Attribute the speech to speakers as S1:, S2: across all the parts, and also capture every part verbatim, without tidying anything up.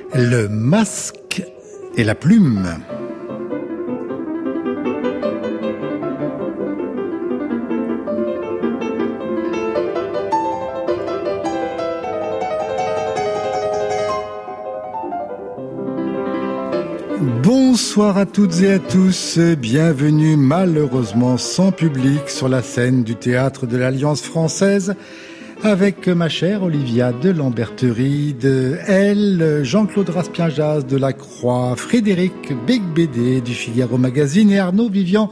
S1: Le masque et la plume. Bonsoir à toutes et à tous, bienvenue malheureusement sans public sur la scène du théâtre de l'Alliance française avec ma chère Olivia de Lamberterie, de Elle, Jean-Claude Raspien-Jazz de La Croix, Frédéric Big B D du Figaro Magazine et Arnaud Vivian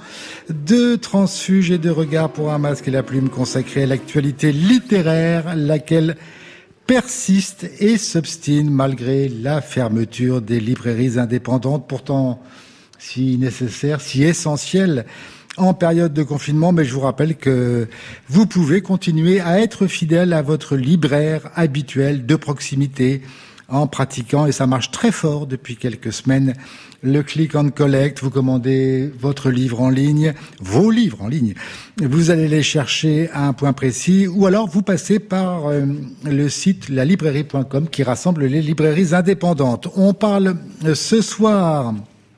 S1: de Transfuge et de Regard pour un masque et la plume consacré à l'actualité littéraire, laquelle persiste et s'obstine malgré la fermeture des librairies indépendantes, pourtant si nécessaire, si essentielle en période de confinement. Mais je vous rappelle que vous pouvez continuer à être fidèle à votre libraire habituel de proximité en pratiquant, et ça marche très fort depuis quelques semaines, le click and collect. Vous commandez votre livre en ligne, vos livres en ligne, vous allez les chercher à un point précis, ou alors vous passez par euh, le site la librairie point com qui rassemble les librairies indépendantes. On parle euh, ce soir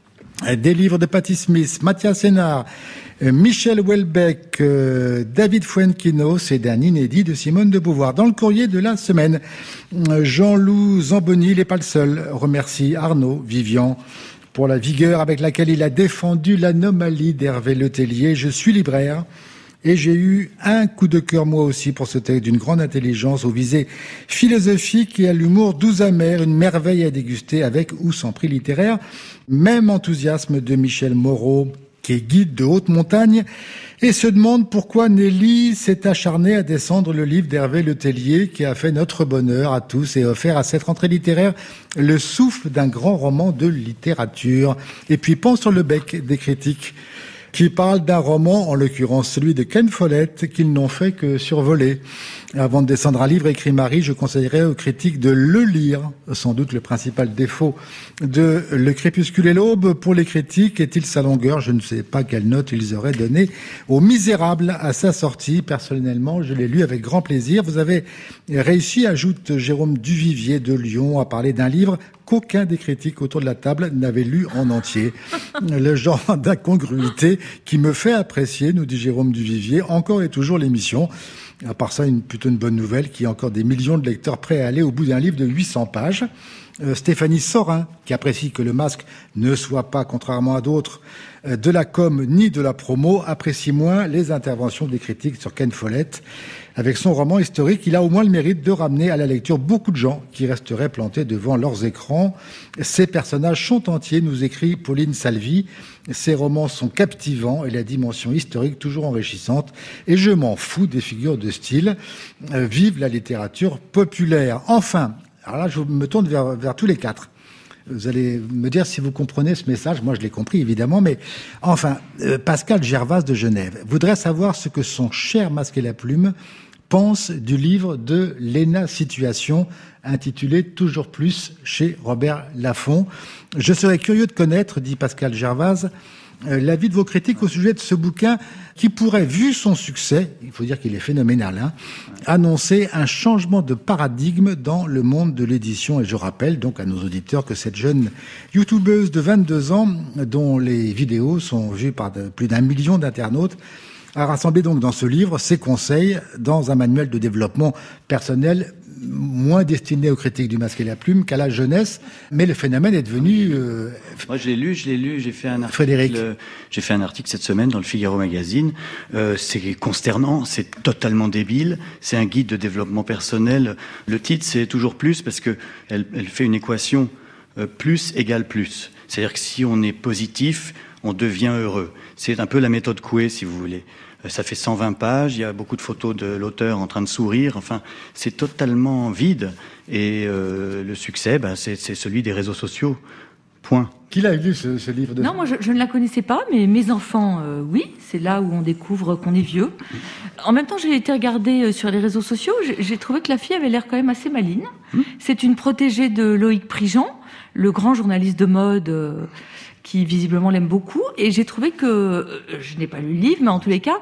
S1: des livres de Patti Smith, Mathias Sénard, euh, Michel Houellebecq, euh, David Fuenquinos et d'un inédit de Simone de Beauvoir. Dans le courrier de la semaine, euh, Jean-Loup Zamboni, il n'est pas le seul, remercie Arnaud Vivian pour la vigueur avec laquelle il a défendu l'anomalie d'Hervé Letellier. Je suis libraire et j'ai eu un coup de cœur moi aussi pour ce texte d'une grande intelligence aux visées philosophiques et à l'humour doux amer, une merveille à déguster avec ou sans prix littéraire. Même enthousiasme de Michel Moreau, qui est guide de haute montagne et se demande pourquoi Nelly s'est acharnée à descendre le livre d'Hervé Letellier qui a fait notre bonheur à tous et offert à cette rentrée littéraire le souffle d'un grand roman de littérature. Et puis pense sur le bec des critiques qui parlent d'un roman, en l'occurrence celui de Ken Follett, qu'ils n'ont fait que survoler. Avant de descendre un livre écrit Marie, je conseillerais aux critiques de le lire. Sans doute le principal défaut de Le Crépuscule et l'Aube pour les critiques est-il sa longueur. Je ne sais pas quelle note ils auraient donné au Misérable à sa sortie. Personnellement, je l'ai lu avec grand plaisir. Vous avez réussi, ajoute Jérôme Duvivier de Lyon, à parler d'un livre qu'aucun des critiques autour de la table n'avait lu en entier. Le genre d'incongruité qui me fait apprécier, nous dit Jérôme Duvivier, encore et toujours l'émission. À part ça, une, plutôt une bonne nouvelle, qu'il y a encore des millions de lecteurs prêts à aller au bout d'un livre de huit cents pages. Euh, Stéphanie Sorin, qui apprécie que le masque ne soit pas, contrairement à d'autres, euh, de la com ni de la promo, apprécie moins les interventions des critiques sur Ken Follett. Avec son roman historique, il a au moins le mérite de ramener à la lecture beaucoup de gens qui resteraient plantés devant leurs écrans. Ces personnages sont entiers, nous écrit Pauline Salvi. Ces romans sont captivants et la dimension historique toujours enrichissante. Et je m'en fous des figures de style. Euh, vive la littérature populaire. Enfin, alors là, je me tourne vers, vers tous les quatre. Vous allez me dire si vous comprenez ce message. Moi, je l'ai compris, évidemment. Mais enfin, euh, Pascal Gervase de Genève voudrait savoir ce que son cher masque et la plume pense du livre de Léna Situation, intitulé Toujours plus chez Robert Laffont. Je serais curieux de connaître, dit Pascal Gervase, euh, l'avis de vos critiques au sujet de ce bouquin qui pourrait, vu son succès, il faut dire qu'il est phénoménal, hein, annoncer un changement de paradigme dans le monde de l'édition. Et je rappelle donc à nos auditeurs que cette jeune youtubeuse de vingt-deux ans, dont les vidéos sont vues par de, plus d'un million d'internautes, a rassemblé donc dans ce livre ses conseils dans un manuel de développement personnel moins destiné aux critiques du masque et la plume qu'à la jeunesse. Mais le phénomène est devenu... Euh...
S2: Moi, je l'ai lu, je l'ai lu, j'ai fait un article...
S1: Frédéric.
S2: Euh, j'ai fait un article cette semaine dans le Figaro Magazine. Euh, c'est consternant, c'est totalement débile. C'est un guide de développement personnel. Le titre, c'est Toujours plus, parce que elle, elle fait une équation euh, plus égale plus. C'est-à-dire que si on est positif, on devient heureux. C'est un peu la méthode Coué, si vous voulez. Ça fait cent vingt pages, il y a beaucoup de photos de l'auteur en train de sourire. Enfin, c'est totalement vide. Et euh, le succès, ben, c'est, c'est celui des réseaux sociaux. Point.
S1: Qui l'a lu, ce, ce livre de...
S3: Non, moi, je, je ne la connaissais pas, mais mes enfants, euh, oui. C'est là où on découvre qu'on est vieux. En même temps, j'ai été regarder sur les réseaux sociaux. J'ai, j'ai trouvé que la fille avait l'air quand même assez maligne. Mmh. C'est une protégée de Loïc Prigent, le grand journaliste de mode... Euh, qui visiblement l'aime beaucoup, et j'ai trouvé que, je n'ai pas lu le livre, mais en tous les cas,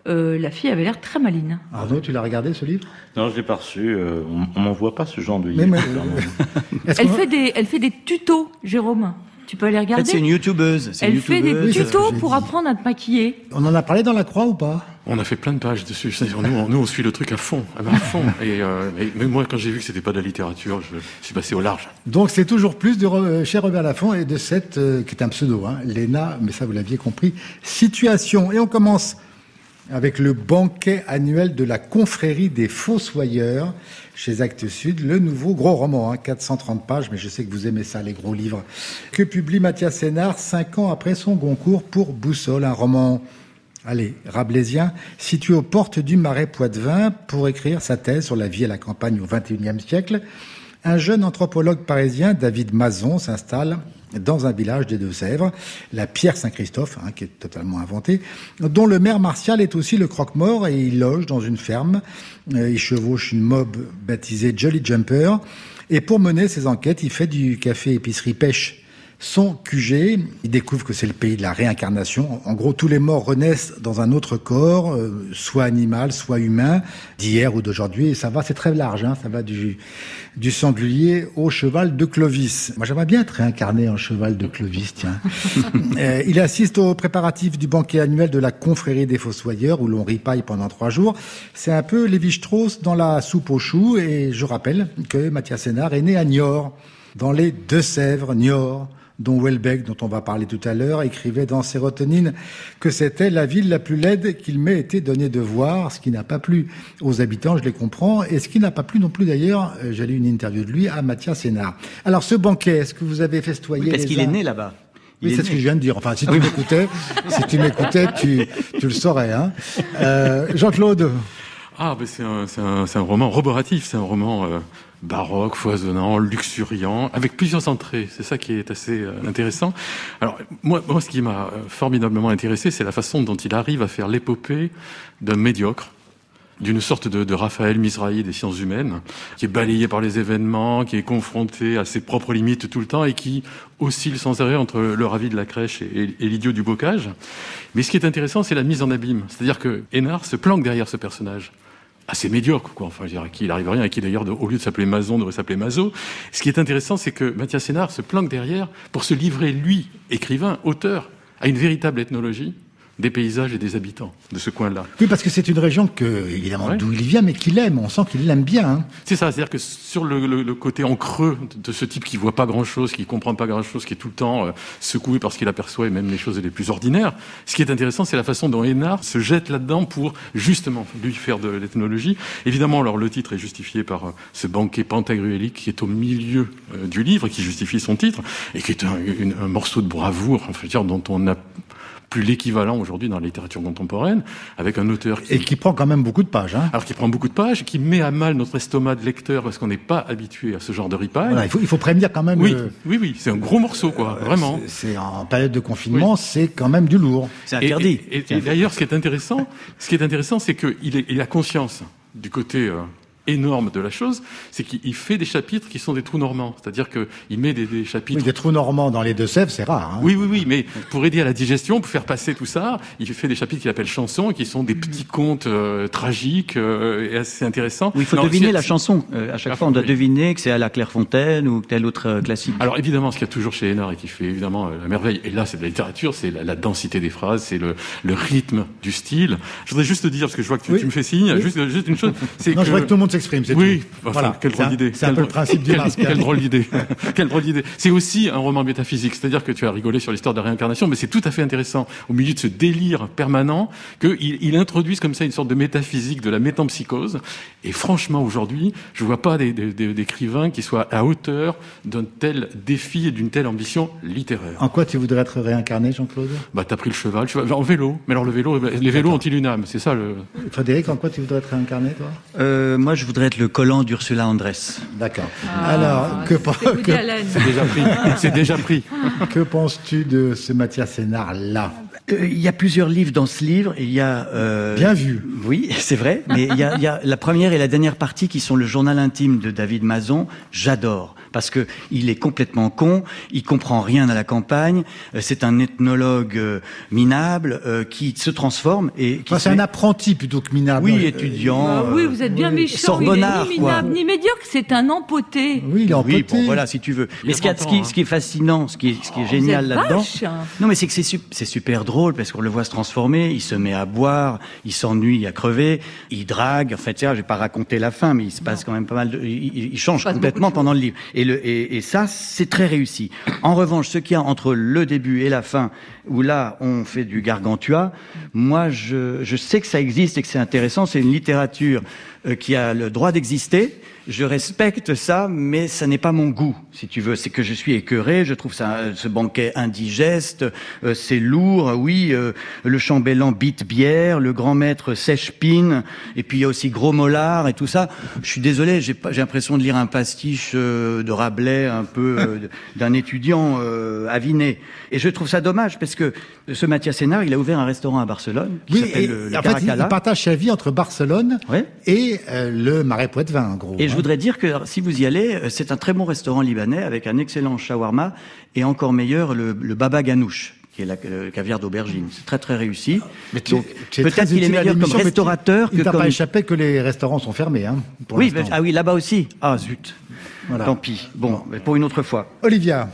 S3: euh, la fille avait l'air très maline.
S1: Arnaud, tu l'as regardé ce livre ?
S4: Non, je l'ai pas reçu. Euh, on, on m'envoie pas ce genre de
S1: Mais
S4: livre.
S1: moi,
S4: clairement.
S3: Elle fait des, elle fait des tutos, Jérôme. Tu peux aller
S2: En
S3: regarder.
S2: fait, c'est une youtubeuse. C'est
S3: Elle
S2: une
S3: fait des
S2: youtubeuse.
S1: Oui, c'est ce que
S3: tutos
S1: j'ai
S3: pour
S1: dit.
S3: apprendre à te maquiller.
S1: On en a parlé dans la Croix ou pas ?
S5: On a fait plein de pages dessus. C'est-à-dire, Nous, on, nous, on suit le truc à fond, à fond. Et euh, mais, mais moi, quand j'ai vu que c'était pas de la littérature, je, je suis passé au large.
S1: Donc c'est toujours plus de euh, chez Robert Laffont et de cette, euh, qui est un pseudo, hein, Léna, mais ça vous l'aviez compris, situation. Et on commence avec le banquet annuel de la confrérie des Fossoyeurs chez Actes Sud, le nouveau gros roman, hein, quatre cent trente pages, mais je sais que vous aimez ça, les gros livres, que publie Mathias Sénard cinq ans après son Goncourt pour Boussole, un roman, allez, rabelaisien, situé aux portes du Marais Poitevin pour écrire sa thèse sur la vie à la campagne au vingt et unième siècle. Un jeune anthropologue parisien, David Mazon, s'installe dans un village des Deux-Sèvres, la Pierre-Saint-Christophe, hein, qui est totalement inventée, dont le maire Martial est aussi le croque-mort, et il loge dans une ferme. Euh, il chevauche une mob baptisée Jolly Jumper, et pour mener ses enquêtes, il fait du café épicerie pêche son Q G. Il découvre que c'est le pays de la réincarnation. En gros, tous les morts renaissent dans un autre corps, euh, soit animal, soit humain, d'hier ou d'aujourd'hui. Et ça va, c'est très large, hein, ça va du, du sanglier au cheval de Clovis. Moi, j'aimerais bien être réincarné en cheval de Clovis, tiens. euh, il assiste aux préparatifs du banquet annuel de la confrérie des Fossoyeurs, où l'on ripaille pendant trois jours. C'est un peu Lévi-Strauss dans la soupe aux choux. Et je rappelle que Mathias Sénard est né à Niort, dans les Deux-Sèvres, Niort, dont Houellebecq, dont on va parler tout à l'heure, écrivait dans Sérotonine que c'était la ville la plus laide qu'il m'ait été donné de voir, ce qui n'a pas plu aux habitants, je les comprends, et ce qui n'a pas plu non plus d'ailleurs, euh, j'ai lu une interview de lui, à Mathias Sénard. Alors ce banquet, est-ce que vous avez festoyé
S2: Oui, parce
S1: les
S2: qu'il
S1: uns
S2: est né là-bas. Il
S1: Oui,
S2: est
S1: c'est ce
S2: né.
S1: que je viens de dire. Enfin, si tu m'écoutais, si tu m'écoutais, tu, tu le saurais, hein. Euh, Jean-Claude.
S5: Ah, ben c'est un, c'est un, c'est un roman roboratif, c'est un roman euh, baroque, foisonnant, luxuriant, avec plusieurs entrées. C'est ça qui est assez euh, intéressant. Alors, moi, moi, ce qui m'a euh, formidablement intéressé, c'est la façon dont il arrive à faire l'épopée d'un médiocre, d'une sorte de, de Raphaël Mizrahi des sciences humaines, qui est balayé par les événements, qui est confronté à ses propres limites tout le temps et qui oscille sans arrêt entre le ravi de la crèche et, et, et l'idiot du bocage. Mais ce qui est intéressant, c'est la mise en abîme. C'est-à-dire que Hénard se planque derrière ce personnage. Assez médiocre, quoi. Enfin, je dirais, à qui il arrive rien, et qui d'ailleurs, au lieu de s'appeler Mazon, devrait s'appeler Mazo. Ce qui est intéressant, c'est que Mathias Sénard se planque derrière pour se livrer, lui, écrivain, auteur, à une véritable ethnologie des paysages et des habitants de ce coin-là.
S1: Oui, parce que c'est une région que, évidemment,
S5: Ouais.
S1: d'où il vient, mais qu'il aime. On sent qu'il l'aime bien, hein.
S5: C'est ça, c'est-à-dire que sur le, le, le côté en creux de ce type qui voit pas grand-chose, qui comprend pas grand-chose, qui est tout le temps euh, secoué par ce qu'il aperçoit et même les choses les plus ordinaires, ce qui est intéressant, c'est la façon dont Hénard se jette là-dedans pour justement lui faire de l'ethnologie. Évidemment, alors le titre est justifié par euh, ce banquet pantagruélique qui est au milieu euh, du livre, qui justifie son titre et qui est un, une, un morceau de bravoure, enfin, je veux dire, dont on a plus l'équivalent aujourd'hui dans la littérature contemporaine, avec un auteur qui...
S1: Et qui prend quand même beaucoup de pages, hein.
S5: Alors qui prend beaucoup de pages, qui met à mal notre estomac de lecteur parce qu'on n'est pas habitué à ce genre de ripaille.
S1: Voilà, il faut, il faut prévenir quand même.
S5: Oui,
S1: euh,
S5: oui, oui, c'est un gros morceau, quoi,
S1: euh,
S5: vraiment.
S1: C'est, c'est en période de confinement, c'est quand même du lourd.
S2: C'est
S5: Et,
S2: interdit.
S5: et, et- et d'ailleurs, ce qui est intéressant, ce qui est intéressant, c'est qu'il est- il a conscience du côté euh, énorme de la chose, c'est qu'il fait des chapitres qui sont des trous normands, c'est-à-dire qu'il met des, des chapitres.
S1: Oui, des trous normands dans les Deux-Sèvres, c'est rare, hein.
S5: Oui, oui, oui, mais pour aider à la digestion, pour faire passer tout ça, il fait des chapitres qu'il appelle chansons, qui sont des petits contes euh, tragiques euh, et assez intéressants.
S2: Oui, il faut
S5: Non,
S2: deviner
S5: c'est-
S2: la chanson. Euh, à chaque
S5: Ah,
S2: fois, on doit
S5: oui.
S2: deviner que c'est à la Clairefontaine ou tel autre euh, classique.
S5: Alors évidemment, ce qu'il y a toujours chez Hénard et qui fait évidemment euh, la merveille, et là c'est de la littérature, c'est la, la densité des phrases, c'est le, le rythme du style. Je voudrais juste te dire, parce que je vois que tu,
S1: Oui.
S5: tu me fais signe,
S1: Oui.
S5: juste, juste une chose, c'est
S1: Non,
S5: que...
S1: je voudrais que tout le monde s'exprime, c'est
S5: Oui,
S1: tout.
S5: enfin,
S1: Voilà.
S5: quelle
S1: C'est
S5: drôle
S1: un-
S5: d'idée.
S1: c'est un
S5: Quelle
S1: peu le
S5: drôle-
S1: principe du
S5: quelle-
S1: masque,
S5: Quelle
S1: hein.
S5: drôle d'idée. Quelle drôle d'idée. C'est aussi un roman métaphysique, c'est-à-dire que tu as rigolé sur l'histoire de la réincarnation, mais c'est tout à fait intéressant, au milieu de ce délire permanent, qu'il il introduise comme ça une sorte de métaphysique de la métempsychose. Et franchement, aujourd'hui, je vois pas des, des, des- d'écrivains qui soient à hauteur d'un tel défi et d'une telle ambition littéraire.
S1: En quoi tu voudrais être réincarné, Jean-Claude?
S5: Bah, t'as pris le cheval, tu vas en vélo. Mais alors le vélo, les vélos ont-ils une âme? C'est ça le.
S1: Frédéric, en quoi tu voudrais être réincarné, toi?
S2: Euh, moi, je voudrais être le collant d'Ursula Andress.
S1: D'accord.
S3: Ah,
S1: Alors, que, pen-
S3: c'est Woody
S1: que,
S3: Allen.
S5: C'est déjà pris. C'est déjà pris.
S1: que penses-tu de ce Mathias Sénard-là?
S2: Euh, Il y a plusieurs livres dans ce livre. Il y a euh,
S1: Bien vu.
S2: Oui, c'est vrai. Mais il y, a, il y a la première et la dernière partie qui sont le journal intime de David Mazon. J'adore parce que il est complètement con, il comprend rien à la campagne, euh, c'est un ethnologue euh, minable euh, qui se transforme et qui
S1: enfin, c'est
S2: fait...
S1: un apprenti plutôt que minable.
S2: Oui,
S1: Euh,
S2: étudiant.
S3: Ah oui, vous êtes bien
S1: oui.
S3: méchant.
S2: Sorbonnard,
S3: il est ni
S2: quoi.
S3: minable ni médiocre, c'est un empoté.
S1: Oui, il est
S2: Oui,
S1: empoté.
S2: bon, voilà, si tu veux. Mais ce qui, est- ce qui, ce qui est fascinant, ce qui est, ce qui est
S3: Oh,
S2: génial
S3: vous êtes
S2: là-dedans,
S3: vache.
S2: non, mais c'est que c'est, su- c'est super drôle parce qu'on le voit se transformer. Il se met à boire, il s'ennuie à crever, il drague. En fait, tiens, je vais pas raconter la fin, mais il se passe quand même pas mal de. Il, il- il change
S3: Il se passe
S2: complètement
S3: beaucoup de
S2: pendant le livre. Et, le, et, et ça, c'est très réussi. En revanche, ce qu'il y a entre le début et la fin, où là, on fait du gargantua, moi, je, je sais que ça existe et que c'est intéressant. C'est une littérature euh, qui a le droit d'exister. Je respecte ça, mais ça n'est pas mon goût, si tu veux. C'est que je suis écœuré, je trouve ça, euh, ce banquet indigeste, euh, c'est lourd, oui, euh, le chambellan bite bière, le grand maître sèche pine, et puis il y a aussi Gros Mollard et tout ça. Je suis désolé, j'ai pas, j'ai l'impression de lire un pastiche euh, de Rabelais, un peu euh, d'un étudiant euh, aviné. Et je trouve ça dommage, parce que ce Mathias Sénard, il a ouvert un restaurant à Barcelone, qui
S1: Oui,
S2: s'appelle
S1: et,
S2: le, le
S1: en fait, il, il
S2: Caracalla.
S1: partage sa vie entre Barcelone
S2: Ouais.
S1: et euh, le Marais Poitevin, en gros.
S2: Et je
S1: hein.
S2: voudrais dire que si vous y allez, euh, c'est un très bon restaurant libanais avec un excellent shawarma et encore meilleur le, le baba ganoush, qui est la, le caviar d'aubergine. C'est très très réussi.
S1: Mais tu-
S2: Donc
S1: tu es
S2: peut-être
S1: très
S2: qu'il est
S1: utile à
S2: meilleur comme
S1: l'émission, mais tu-
S2: restaurateur
S1: Il
S2: que
S1: t'a
S2: comme.
S1: pas échappé que les restaurants sont fermés, hein, pour
S2: Oui,
S1: l'instant.
S2: mais- ah oui, là-bas aussi. Ah zut.
S1: Voilà.
S2: Tant pis. Bon, mais pour une autre fois.
S1: Olivia,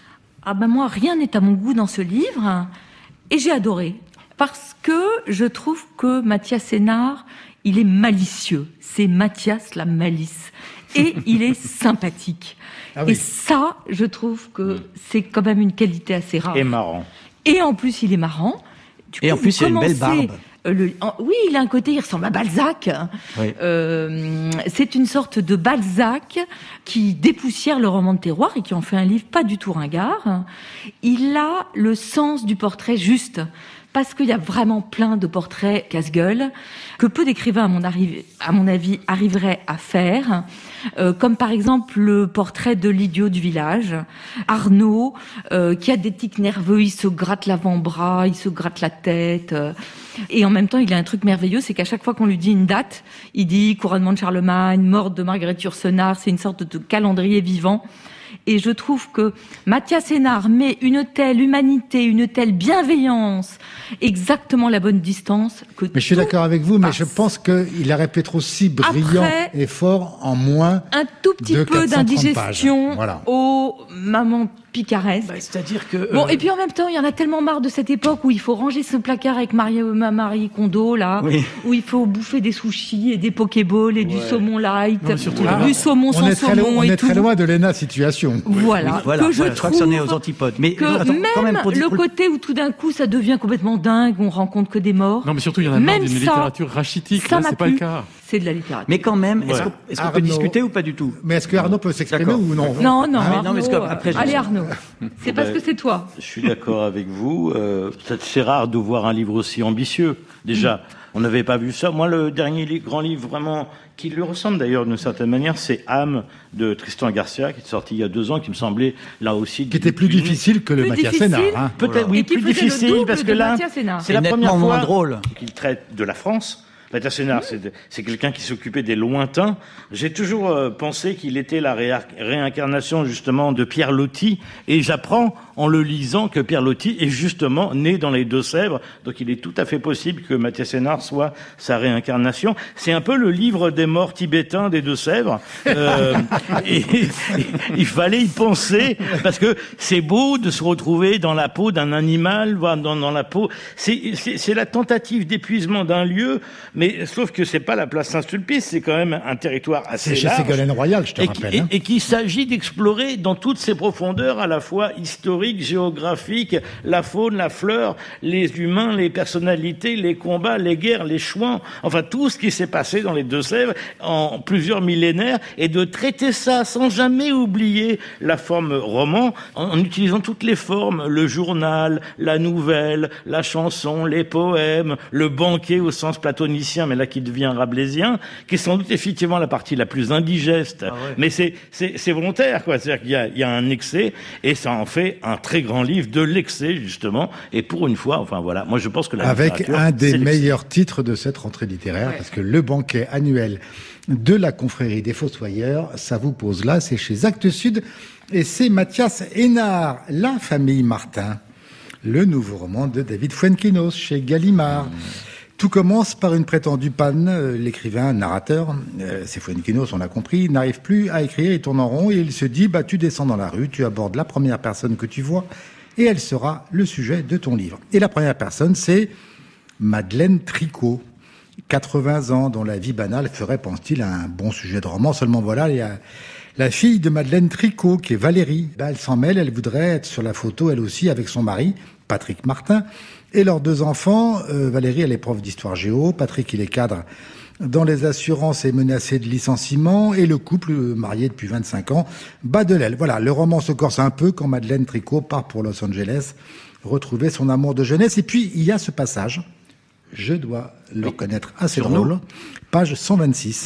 S3: Ah ben moi, rien n'est à mon goût dans ce livre, et j'ai adoré. Parce que je trouve que Mathias Sénard, il est malicieux. C'est Mathias la malice. Et il est sympathique.
S1: Ah oui.
S3: Et ça, je trouve que c'est quand même une qualité assez rare.
S4: Et marrant.
S3: Et en plus, il est marrant. Du
S2: Et en
S3: vous
S2: plus, il a une belle
S3: commencez,
S2: barbe.
S3: euh, le- en- oui, il a un côté, il ressemble à Balzac.
S2: Oui.
S3: Euh, c'est une sorte de Balzac qui dépoussière le roman de terroir et qui en fait un livre pas du tout ringard. Il a le sens du portrait juste. Parce qu'il y a vraiment plein de portraits casse-gueule que peu d'écrivains, à mon, arri- à mon avis, arriveraient à faire. Euh, comme par exemple le portrait de l'idiot du village, Arnaud, euh, qui a des tics nerveux, il se gratte l'avant-bras, il se gratte la tête. euh, et en même temps, il a un truc merveilleux, c'est qu'à chaque fois qu'on lui dit une date, il dit couronnement de Charlemagne, mort de Marguerite Yourcenar, c'est une sorte de calendrier vivant. Et je trouve que Mathias Sénard met une telle humanité, une telle bienveillance, exactement la bonne distance que
S1: mais je suis
S3: tout
S1: d'accord avec vous, mais
S3: passe.
S1: je pense qu'il aurait pu être aussi brillant
S3: Après-
S1: et fort en moins.
S3: un tout petit
S1: de
S3: peu
S1: quatre cent trente
S3: d'indigestion
S1: pages. Voilà.
S3: aux mamans picaresques.
S2: Bah, c'est-à-dire que.
S3: Bon,
S2: euh,
S3: et puis en même temps, il y en a tellement marre de cette époque où il faut ranger ce placard avec Marie, ma Marie Kondo, là,
S2: Oui.
S3: où il faut bouffer des sushis et des pokéballs et du saumon light,
S5: Non, mais surtout,
S3: du
S5: là,
S3: saumon
S1: on
S3: sans
S1: est très,
S3: saumon
S1: loin, on
S3: et
S1: est
S3: tout.
S1: très loin de l'E N A situation.
S3: Voilà,
S2: Voilà,
S3: que je
S2: voilà, je crois
S3: trouve
S2: que c'en est aux antipodes. Mais
S3: que
S2: attends,
S3: même,
S2: quand même, pour dire-
S3: le
S2: pour-
S3: côté où tout d'un coup ça devient complètement dingue, on rencontre que des morts,
S5: Non, mais surtout, il y en a marre
S3: Même
S5: d'une
S3: ça,
S5: littérature rachitique.
S3: ça
S5: Là,
S3: m'a
S5: c'est pas
S3: plu.
S5: le cas.
S3: c'est de la littérature.
S2: Mais quand même, est-ce
S4: Ouais.
S2: qu'on, est-ce qu'on peut
S1: Arnaud.
S2: discuter ou pas du tout?
S1: Mais est-ce que Arnaud peut s'exprimer
S2: D'accord.
S1: ou non?
S3: Non, non,
S1: Ah,
S3: Arnaud,
S2: non, mais parce que après, je-
S3: allez Arnaud, c'est parce
S4: Ben,
S3: que c'est toi.
S4: Je suis d'accord avec vous. Euh, c'est c'est rare de voir un livre aussi ambitieux. Déjà, on n'avait pas vu ça. Moi, le dernier li- grand livre vraiment qui lui ressemble d'ailleurs d'une certaine manière, c'est Âme de Tristan Garcia, qui est sorti il y a deux ans, qui me semblait là aussi
S1: Qui était plus
S4: d'une-
S1: difficile que le
S3: Plus
S1: Mathias
S3: difficile.
S1: Sénard. Hein.
S4: Peut-être, oui,
S3: Et qui
S4: plus
S3: faisait le
S4: difficile
S3: double
S4: parce que
S3: de
S4: là,
S3: Mathias Sénard.
S4: c'est la
S2: Et
S4: première
S2: nettement
S4: fois
S2: moins drôle.
S4: qu'il traite de la France. Mathias Sénard, c'est, de- c'est quelqu'un qui s'occupait des lointains. J'ai toujours euh, pensé qu'il était la réa- réincarnation justement de Pierre Loti, et j'apprends en le lisant que Pierre Loti est justement né dans les Deux-Sèvres, donc il est tout à fait possible que Mathias Sénard soit sa réincarnation. C'est un peu le livre des morts tibétains des Deux-Sèvres. Euh, et, et il fallait y penser parce que c'est beau de se retrouver dans la peau d'un animal, voire dans, dans la peau. C'est, c'est, c'est la tentative d'épuisement d'un lieu, mais sauf que c'est pas la place Saint-Sulpice, c'est quand même un territoire assez
S1: C'est chez
S4: large.
S1: Ségolène Royal, je te
S4: Et qui-
S1: rappelle.
S4: et-
S1: hein.
S4: et qu'il s'agit d'explorer dans toutes ses profondeurs, à la fois historiques, géographiques, la faune, la fleur, les humains, les personnalités, les combats, les guerres, les chouans, enfin tout ce qui s'est passé dans les Deux-Sèvres en plusieurs millénaires, et de traiter ça sans jamais oublier la forme roman, en, en utilisant toutes les formes, le journal, la nouvelle, la chanson, les poèmes, le banquet au sens platonicien, rabelaisien, mais là qui devient rabelaisien, qui est sans doute effectivement la partie la plus indigeste. Ah ouais. Mais c'est, c'est, c'est volontaire, quoi. C'est-à-dire qu'il y a, il y a un excès, et ça en fait un très grand livre de l'excès, justement. Et pour une fois, enfin voilà, moi je pense que la
S1: Avec un des meilleurs titres de cette rentrée littéraire, ouais. Parce que le banquet annuel de la confrérie des Fossoyeurs, ça vous pose là, c'est chez Actes Sud, et c'est Mathias Hénard, La famille Martin, le nouveau roman de David Fuenquinos chez Gallimard. Mmh. Tout commence par une prétendue panne. L'écrivain, narrateur, euh, c'est Fuenquinos, on l'a compris, n'arrive plus à écrire, il tourne en rond et il se dit, bah, tu descends dans la rue, tu abordes la première personne que tu vois et elle sera le sujet de ton livre. Et la première personne, c'est Madeleine Tricot, quatre-vingts ans, dont la vie banale ferait, pense-t-il, un bon sujet de roman. Seulement voilà, il y a la fille de Madeleine Tricot, qui est Valérie. Ben, elle s'en mêle, elle voudrait être sur la photo, elle aussi, avec son mari, Patrick Martin, et leurs deux enfants. Euh, Valérie, elle est prof d'histoire géo, Patrick, il est cadre dans les assurances et menacé de licenciement, et le couple, marié depuis vingt-cinq ans, bat de l'aile. Voilà, le roman se corse un peu quand Madeleine Tricot part pour Los Angeles retrouver son amour de jeunesse. Et puis, il y a ce passage, je dois le reconnaître, assez drôle, page cent vingt-six,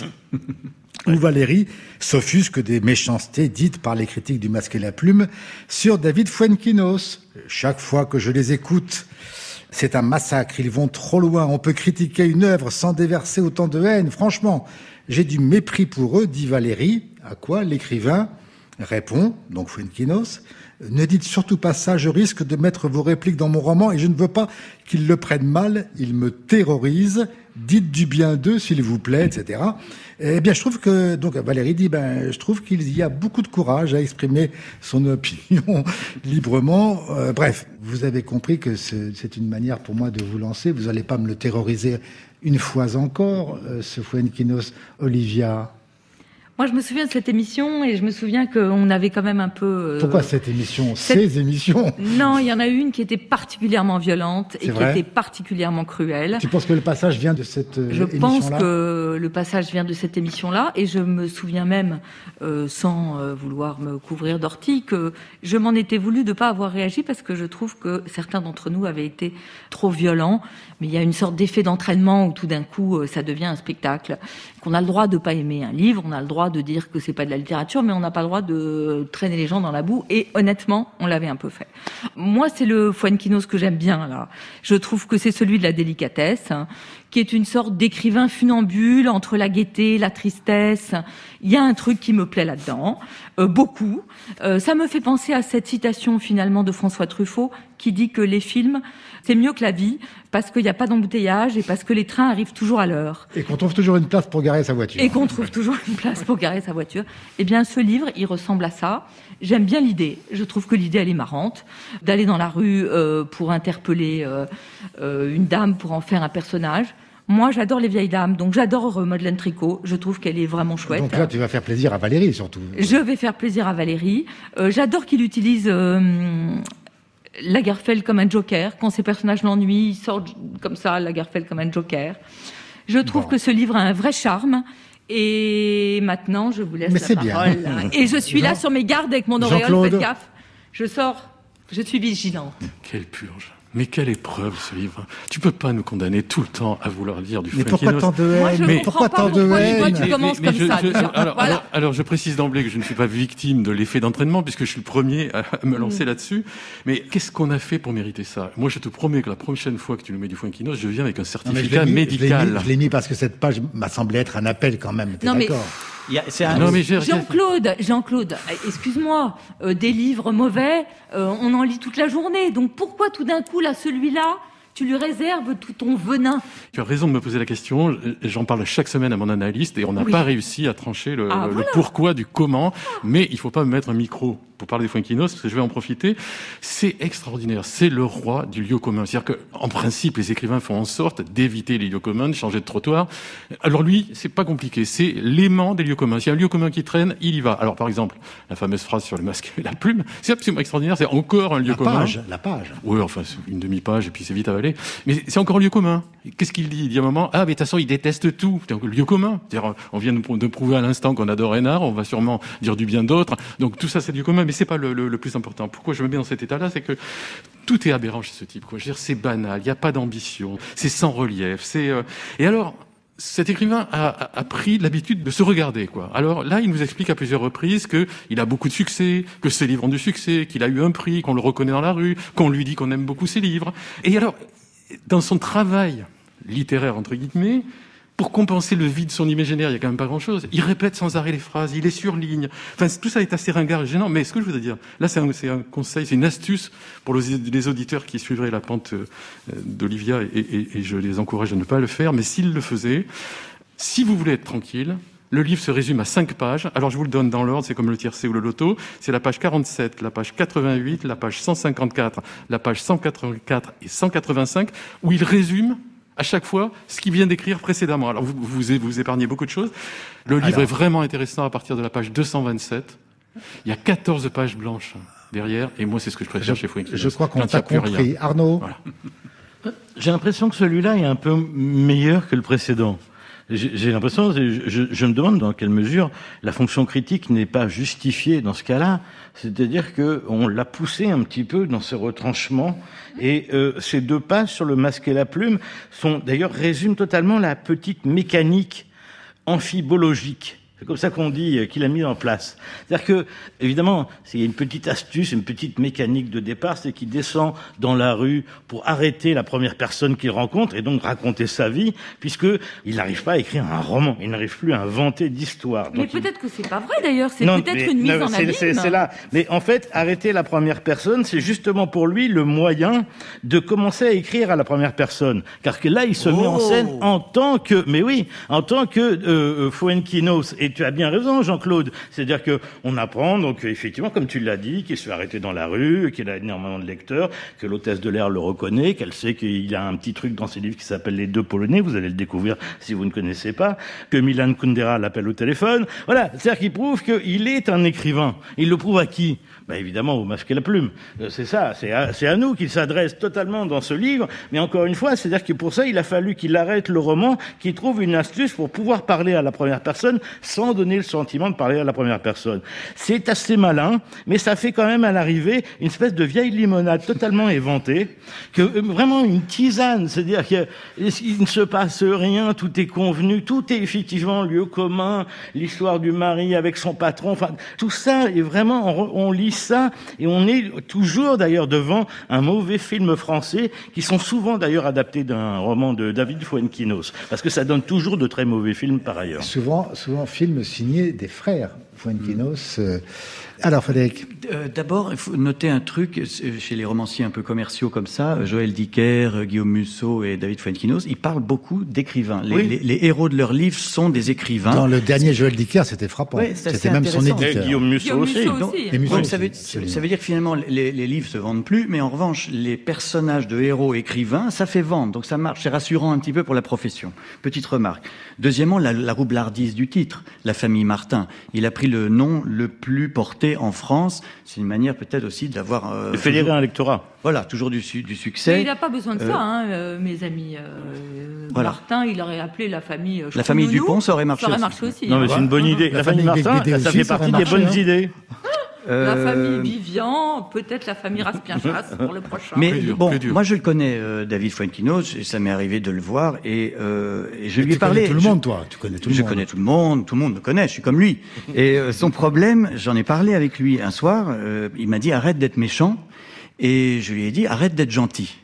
S1: où Valérie s'offusque des méchancetés dites par les critiques du Masque et la Plume sur David Fuenquinos. Chaque fois que je les écoute, c'est un massacre, ils vont trop loin, on peut critiquer une œuvre sans déverser autant de haine. Franchement, j'ai du mépris pour eux, dit Valérie, à quoi l'écrivain répond, donc Fuenquinos, ne dites surtout pas ça, je risque de mettre vos répliques dans mon roman et je ne veux pas qu'ils le prennent mal, ils me terrorisent, dites du bien d'eux s'il vous plaît, et cetera. Eh bien, je trouve que, donc Valérie dit, ben, je trouve qu'il y a beaucoup de courage à exprimer son opinion librement. Euh, bref, vous avez compris que c'est une manière pour moi de vous lancer, vous n'allez pas me le terroriser une fois encore, euh, ce Fuenquinos, Olivia.
S3: Moi, je me souviens de cette émission et je me souviens qu'on avait quand même un peu... Euh,
S1: Pourquoi cette émission cette... Ces émissions
S3: Non, il y en a une qui était particulièrement violente et
S1: C'est
S3: qui
S1: vrai
S3: était particulièrement cruelle.
S1: Tu penses que le passage vient de cette euh,
S3: je
S1: émission-là ?
S3: Je pense que le passage vient de cette émission-là et je me souviens même, euh, sans euh, vouloir me couvrir d'orties, que je m'en étais voulu de ne pas avoir réagi parce que je trouve que certains d'entre nous avaient été trop violents. Mais il y a une sorte d'effet d'entraînement où tout d'un coup, ça devient un spectacle. Qu'on a le droit de pas aimer un livre, on a le droit de dire que c'est pas de la littérature, mais on n'a pas le droit de traîner les gens dans la boue. Et honnêtement, on l'avait un peu fait. Moi, c'est le Fuenquinos que j'aime bien, là. Je trouve que c'est celui de la délicatesse, hein, qui est une sorte d'écrivain funambule entre la gaieté, la tristesse. Il y a un truc qui me plaît là-dedans, euh, beaucoup. Euh, ça me fait penser à cette citation, finalement, de François Truffaut, qui dit que les films, c'est mieux que la vie, parce qu'il n'y a pas d'embouteillage et parce que les trains arrivent toujours à l'heure.
S1: Et qu'on trouve toujours une place pour garer sa voiture.
S3: Et qu'on trouve toujours une place pour garer sa voiture. Eh bien, ce livre, il ressemble à ça. J'aime bien l'idée. Je trouve que l'idée, elle est marrante. D'aller dans la rue euh, pour interpeller euh, euh, une dame pour en faire un personnage. Moi, j'adore les vieilles dames, donc j'adore euh, Madeleine Tricot. Je trouve qu'elle est vraiment chouette.
S1: Donc là, tu vas faire plaisir à Valérie, surtout.
S3: Je vais faire plaisir à Valérie. Euh, j'adore qu'il utilise... Euh, Lagerfeld comme un joker. Quand ces personnages l'ennuient, ils sortent comme ça, Lagerfeld comme un joker. Je trouve bon. que ce livre a un vrai charme. Et maintenant, je vous laisse
S1: Mais
S3: la parole.
S1: Bien.
S3: Et je suis
S1: Jean...
S3: là sur mes gardes avec mon auréole, faites gaffe. Je sors, je suis vigilante.
S5: Quelle purge. Mais quelle épreuve, ce livre. Tu peux pas nous condamner tout le temps à vouloir lire du
S1: Mais
S5: Fuenquinos.
S1: pourquoi tant de haine?
S3: Moi, je
S1: mais pourquoi tant de haine?
S3: Tu commences comme
S5: je,
S3: ça.
S5: Je, alors,
S3: voilà.
S5: alors, alors, je précise d'emblée que je ne suis pas victime de l'effet d'entraînement, puisque je suis le premier à me lancer mmh. là-dessus. Mais qu'est-ce qu'on a fait pour mériter ça? Moi, je te promets que la prochaine fois que tu nous mets du Fuenquinos, je viens avec un certificat
S1: non,
S5: médical.
S1: Je l'ai mis, je l'ai mis parce que cette page m'a semblé être un appel quand même. T'es
S3: non,
S1: d'accord?
S3: mais...
S2: Il y a, c'est un...
S5: non, mais
S3: Jean-Claude, Jean-Claude, excuse-moi, euh, des livres mauvais, euh, on en lit toute la journée. Donc pourquoi tout d'un coup, là, celui-là, tu lui réserves tout ton venin?
S5: Tu as raison de me poser la question. J'en parle chaque semaine à mon analyste et on n'a oui. pas réussi à trancher le,
S3: ah,
S5: le,
S3: voilà.
S5: le pourquoi du comment. Mais il faut pas me mettre un micro pour parler des Fuenquinos, parce que je vais en profiter. C'est extraordinaire. C'est le roi du lieu commun. C'est-à-dire qu'en principe, les écrivains font en sorte d'éviter les lieux communs, de changer de trottoir. Alors lui, c'est pas compliqué. C'est l'aimant des lieux communs. S'il y a un lieu commun qui traîne, il y va. Alors par exemple, la fameuse phrase sur le Masque et la Plume, c'est absolument extraordinaire. C'est encore un lieu
S1: la
S5: commun.
S1: Page, la page.
S5: Oui, enfin, une demi-page et puis c'est vite avalé. Mais c'est encore un lieu commun. Qu'est-ce qu'il dit? Il dit à un moment, ah, mais de toute façon, il déteste tout. C'est un lieu commun. C'est-à-dire, on vient de prouver à l'instant qu'on adore Hénard, on va sûrement dire du bien d'autres. Donc tout ça, c'est lieu commun, mais c'est pas le, le, le plus important. Pourquoi je me mets dans cet état-là? C'est que tout est aberrant chez ce type, quoi. Je veux dire, c'est banal, il n'y a pas d'ambition, c'est sans relief, c'est, euh... et alors, cet écrivain a, a, a pris l'habitude de se regarder, quoi. Alors là, il nous explique à plusieurs reprises que il a beaucoup de succès, que ses livres ont du succès, qu'il a eu un prix, qu'on le reconnaît dans la rue, qu'on lui dit qu'on aime beaucoup ses livres. Et alors, dans son travail littéraire, entre guillemets, pour compenser le vide de son imaginaire, il y a quand même pas grand-chose. Il répète sans arrêt les phrases, il est surligne. Enfin, tout ça est assez ringard et gênant. Mais ce que je voudrais dire, là, c'est un, c'est un conseil, c'est une astuce pour les auditeurs qui suivraient la pente d'Olivia, et, et, et je les encourage à ne pas le faire. Mais s'ils le faisaient, si vous voulez être tranquille, le livre se résume à cinq pages. Alors, je vous le donne dans l'ordre, c'est comme le tiercé ou le loto. C'est la page quarante-sept, la page quatre-vingt-huit, la page cent cinquante-quatre, la page cent quatre-vingt-quatre et cent quatre-vingt-cinq, où il résume à chaque fois ce qu'il vient d'écrire précédemment. Alors, vous, vous, vous épargnez beaucoup de choses. Le livre Alors... est vraiment intéressant à partir de la page deux cent vingt-sept. Il y a quatorze pages blanches derrière, et moi, c'est ce que je préfère
S1: je,
S5: chez Fouin.
S1: Je crois qu'on t'a compris. Arnaud
S4: voilà. J'ai l'impression que celui-là est un peu meilleur que le précédent. J'ai l'impression, je, je me demande dans quelle mesure la fonction critique n'est pas justifiée dans ce cas-là. C'est-à-dire que on l'a poussé un petit peu dans ce retranchement. Et euh, ces deux pages sur le masque et la plume sont d'ailleurs résument totalement la petite mécanique amphibologique. C'est comme ça qu'on dit qu'il a mis en place. C'est-à-dire que, évidemment, il y a une petite astuce, une petite mécanique de départ, c'est qu'il descend dans la rue pour arrêter la première personne qu'il rencontre et donc raconter sa vie, puisque il n'arrive pas à écrire un roman, il n'arrive plus à inventer d'histoire.
S3: Mais
S4: il...
S3: peut-être que c'est pas vrai d'ailleurs, c'est peut-être une mise
S4: non,
S3: en abîme.
S4: C'est, c'est là. Mais en fait, arrêter la première personne, c'est justement pour lui le moyen de commencer à écrire à la première personne, car que là, il se oh. met en scène en tant que, mais oui, en tant que euh, Fuenquinos. Et tu as bien raison, Jean-Claude. C'est-à-dire que on apprend, donc effectivement, comme tu l'as dit, qu'il se fait arrêter dans la rue, qu'il a énormément de lecteurs, que l'hôtesse de l'air le reconnaît, qu'elle sait qu'il a un petit truc dans ses livres qui s'appelle Les Deux Polonais. Vous allez le découvrir si vous ne connaissez pas. Que Milan Kundera l'appelle au téléphone. Voilà. C'est-à-dire qu'il prouve qu'il est un écrivain. Il le prouve à qui? Ben évidemment, au masque et la plume. C'est ça. C'est à, c'est à nous qu'il s'adresse totalement dans ce livre. Mais encore une fois, c'est-à-dire que pour ça, il a fallu qu'il arrête le roman, qu'il trouve une astuce pour pouvoir parler à la première personne sans donner le sentiment de parler à la première personne. C'est assez malin, mais ça fait quand même à l'arrivée une espèce de vieille limonade totalement éventée, que vraiment une tisane, c'est-à-dire qu'il ne se passe rien, tout est convenu, tout est effectivement lieu commun, l'histoire du mari avec son patron, enfin tout ça est vraiment, on, on lit ça et on est toujours d'ailleurs devant un mauvais film français qui sont souvent d'ailleurs adaptés d'un roman de David Fuenquinos, parce que ça donne toujours de très mauvais films par ailleurs.
S1: Souvent, souvent films signés des frères Fuenquinos. Euh... Alors, Frédéric.
S2: Euh, d'abord, il faut noter un truc chez les romanciers un peu commerciaux comme ça, Joël Dicker, Guillaume Musso et David Fuenquinos, ils parlent beaucoup d'écrivains. Les, oui. les, les héros de leurs livres sont des écrivains.
S1: Dans le dernier Joël Dicker, c'était frappant.
S2: Oui,
S1: c'était même son éditeur.
S4: Et Guillaume Musso
S3: Guillaume
S4: aussi.
S3: Musso aussi.
S2: Donc,
S1: et Musso
S2: donc,
S1: aussi.
S2: Ça, veut, ça veut dire que finalement, les, les livres se vendent plus, mais en revanche, les personnages de héros écrivains, ça fait vendre. Donc ça marche. C'est rassurant un petit peu pour la profession. Petite remarque. Deuxièmement, la, la roublardise du titre, la famille Martin. Il a pris le nom le plus porté en France. C'est une manière peut-être aussi d'avoir... Euh,
S4: de fédérer un lectorat.
S2: Voilà, toujours du, du succès.
S3: Mais il n'a pas besoin de euh, ça, hein, euh, mes amis. Euh, voilà. Martin, il aurait appelé la famille...
S2: La famille Dupont, ça aurait marché,
S3: ça aurait
S2: aussi.
S3: marché aussi.
S4: Non, mais c'est une bonne idée. La, la famille, famille Martin, ça fait partie des bonnes hein. idées.
S3: Euh... La famille Vivian, peut-être la famille Raspian-Chasse pour le prochain.
S2: Mais dur, bon, moi je le connais, euh, David Fuenquinos, et ça m'est arrivé de le voir, et, euh, et je
S1: mais
S2: lui ai parlé.
S1: Tu connais tout le monde, toi. Tu connais tout le
S2: je
S1: monde.
S2: connais tout le monde, tout le monde me connaît, je suis comme lui. Et euh, son problème, j'en ai parlé avec lui un soir. Euh, il m'a dit arrête d'être méchant, et je lui ai dit arrête d'être gentil.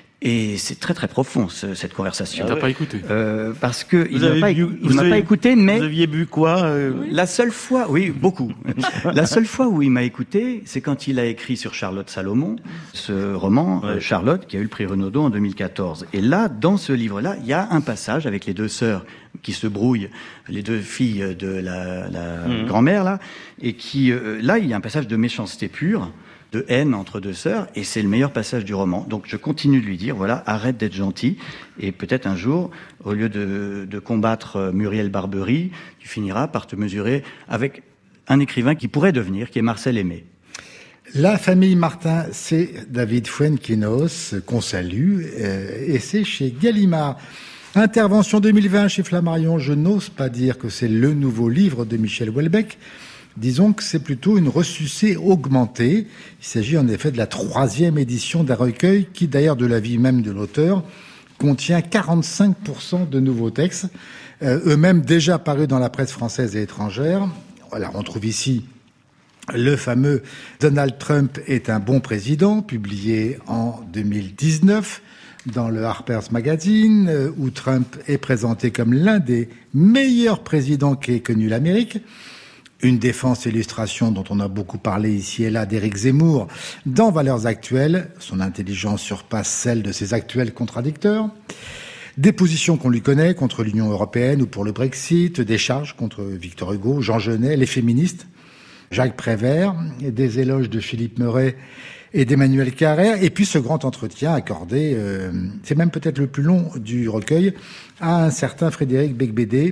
S2: Et c'est très très profond ce, cette conversation.
S5: Il t'a pas écouté.
S2: Euh, parce que il m'a pas, bu, il m'a avez, pas écouté, mais
S4: vous aviez bu quoi euh...
S2: La seule fois, oui, beaucoup. La seule fois où il m'a écouté, c'est quand il a écrit sur Charlotte Salomon ce roman ouais. euh, Charlotte qui a eu le prix Renaudot en deux mille quatorze. Et là, dans ce livre-là, il y a un passage avec les deux sœurs qui se brouillent, les deux filles de la, la mmh. grand-mère là, et qui euh, là, il y a un passage de méchanceté pure, de haine entre deux sœurs, et c'est le meilleur passage du roman. Donc je continue de lui dire, voilà, arrête d'être gentil, et peut-être un jour, au lieu de, de combattre Muriel Barbery, tu finiras par te mesurer avec un écrivain qui pourrait devenir, qui est Marcel Aimé.
S1: La famille Martin, c'est David Fuenquinos, qu'on salue, euh, et c'est chez Gallimard. Intervention deux mille vingt chez Flammarion, je n'ose pas dire que c'est le nouveau livre de Michel Houellebecq. Disons que c'est plutôt une ressucée augmentée. Il s'agit en effet de la troisième édition d'un recueil qui, d'ailleurs de l'avis même de l'auteur, contient quarante-cinq pour cent de nouveaux textes, euh, eux-mêmes déjà parus dans la presse française et étrangère. Voilà, on trouve ici le fameux Donald Trump est un bon président, publié en deux mille dix-neuf dans le Harper's Magazine, où Trump est présenté comme l'un des meilleurs présidents qu'ait connu l'Amérique. Une défense illustration dont on a beaucoup parlé ici et là d'Éric Zemmour dans Valeurs actuelles. Son intelligence surpasse celle de ses actuels contradicteurs. Des positions qu'on lui connaît contre l'Union européenne ou pour le Brexit, des charges contre Victor Hugo, Jean Genet, les féministes, Jacques Prévert, et des éloges de Philippe Meuret et d'Emmanuel Carrère, et puis ce grand entretien accordé, euh, c'est même peut-être le plus long du recueil, à un certain Frédéric Beigbeder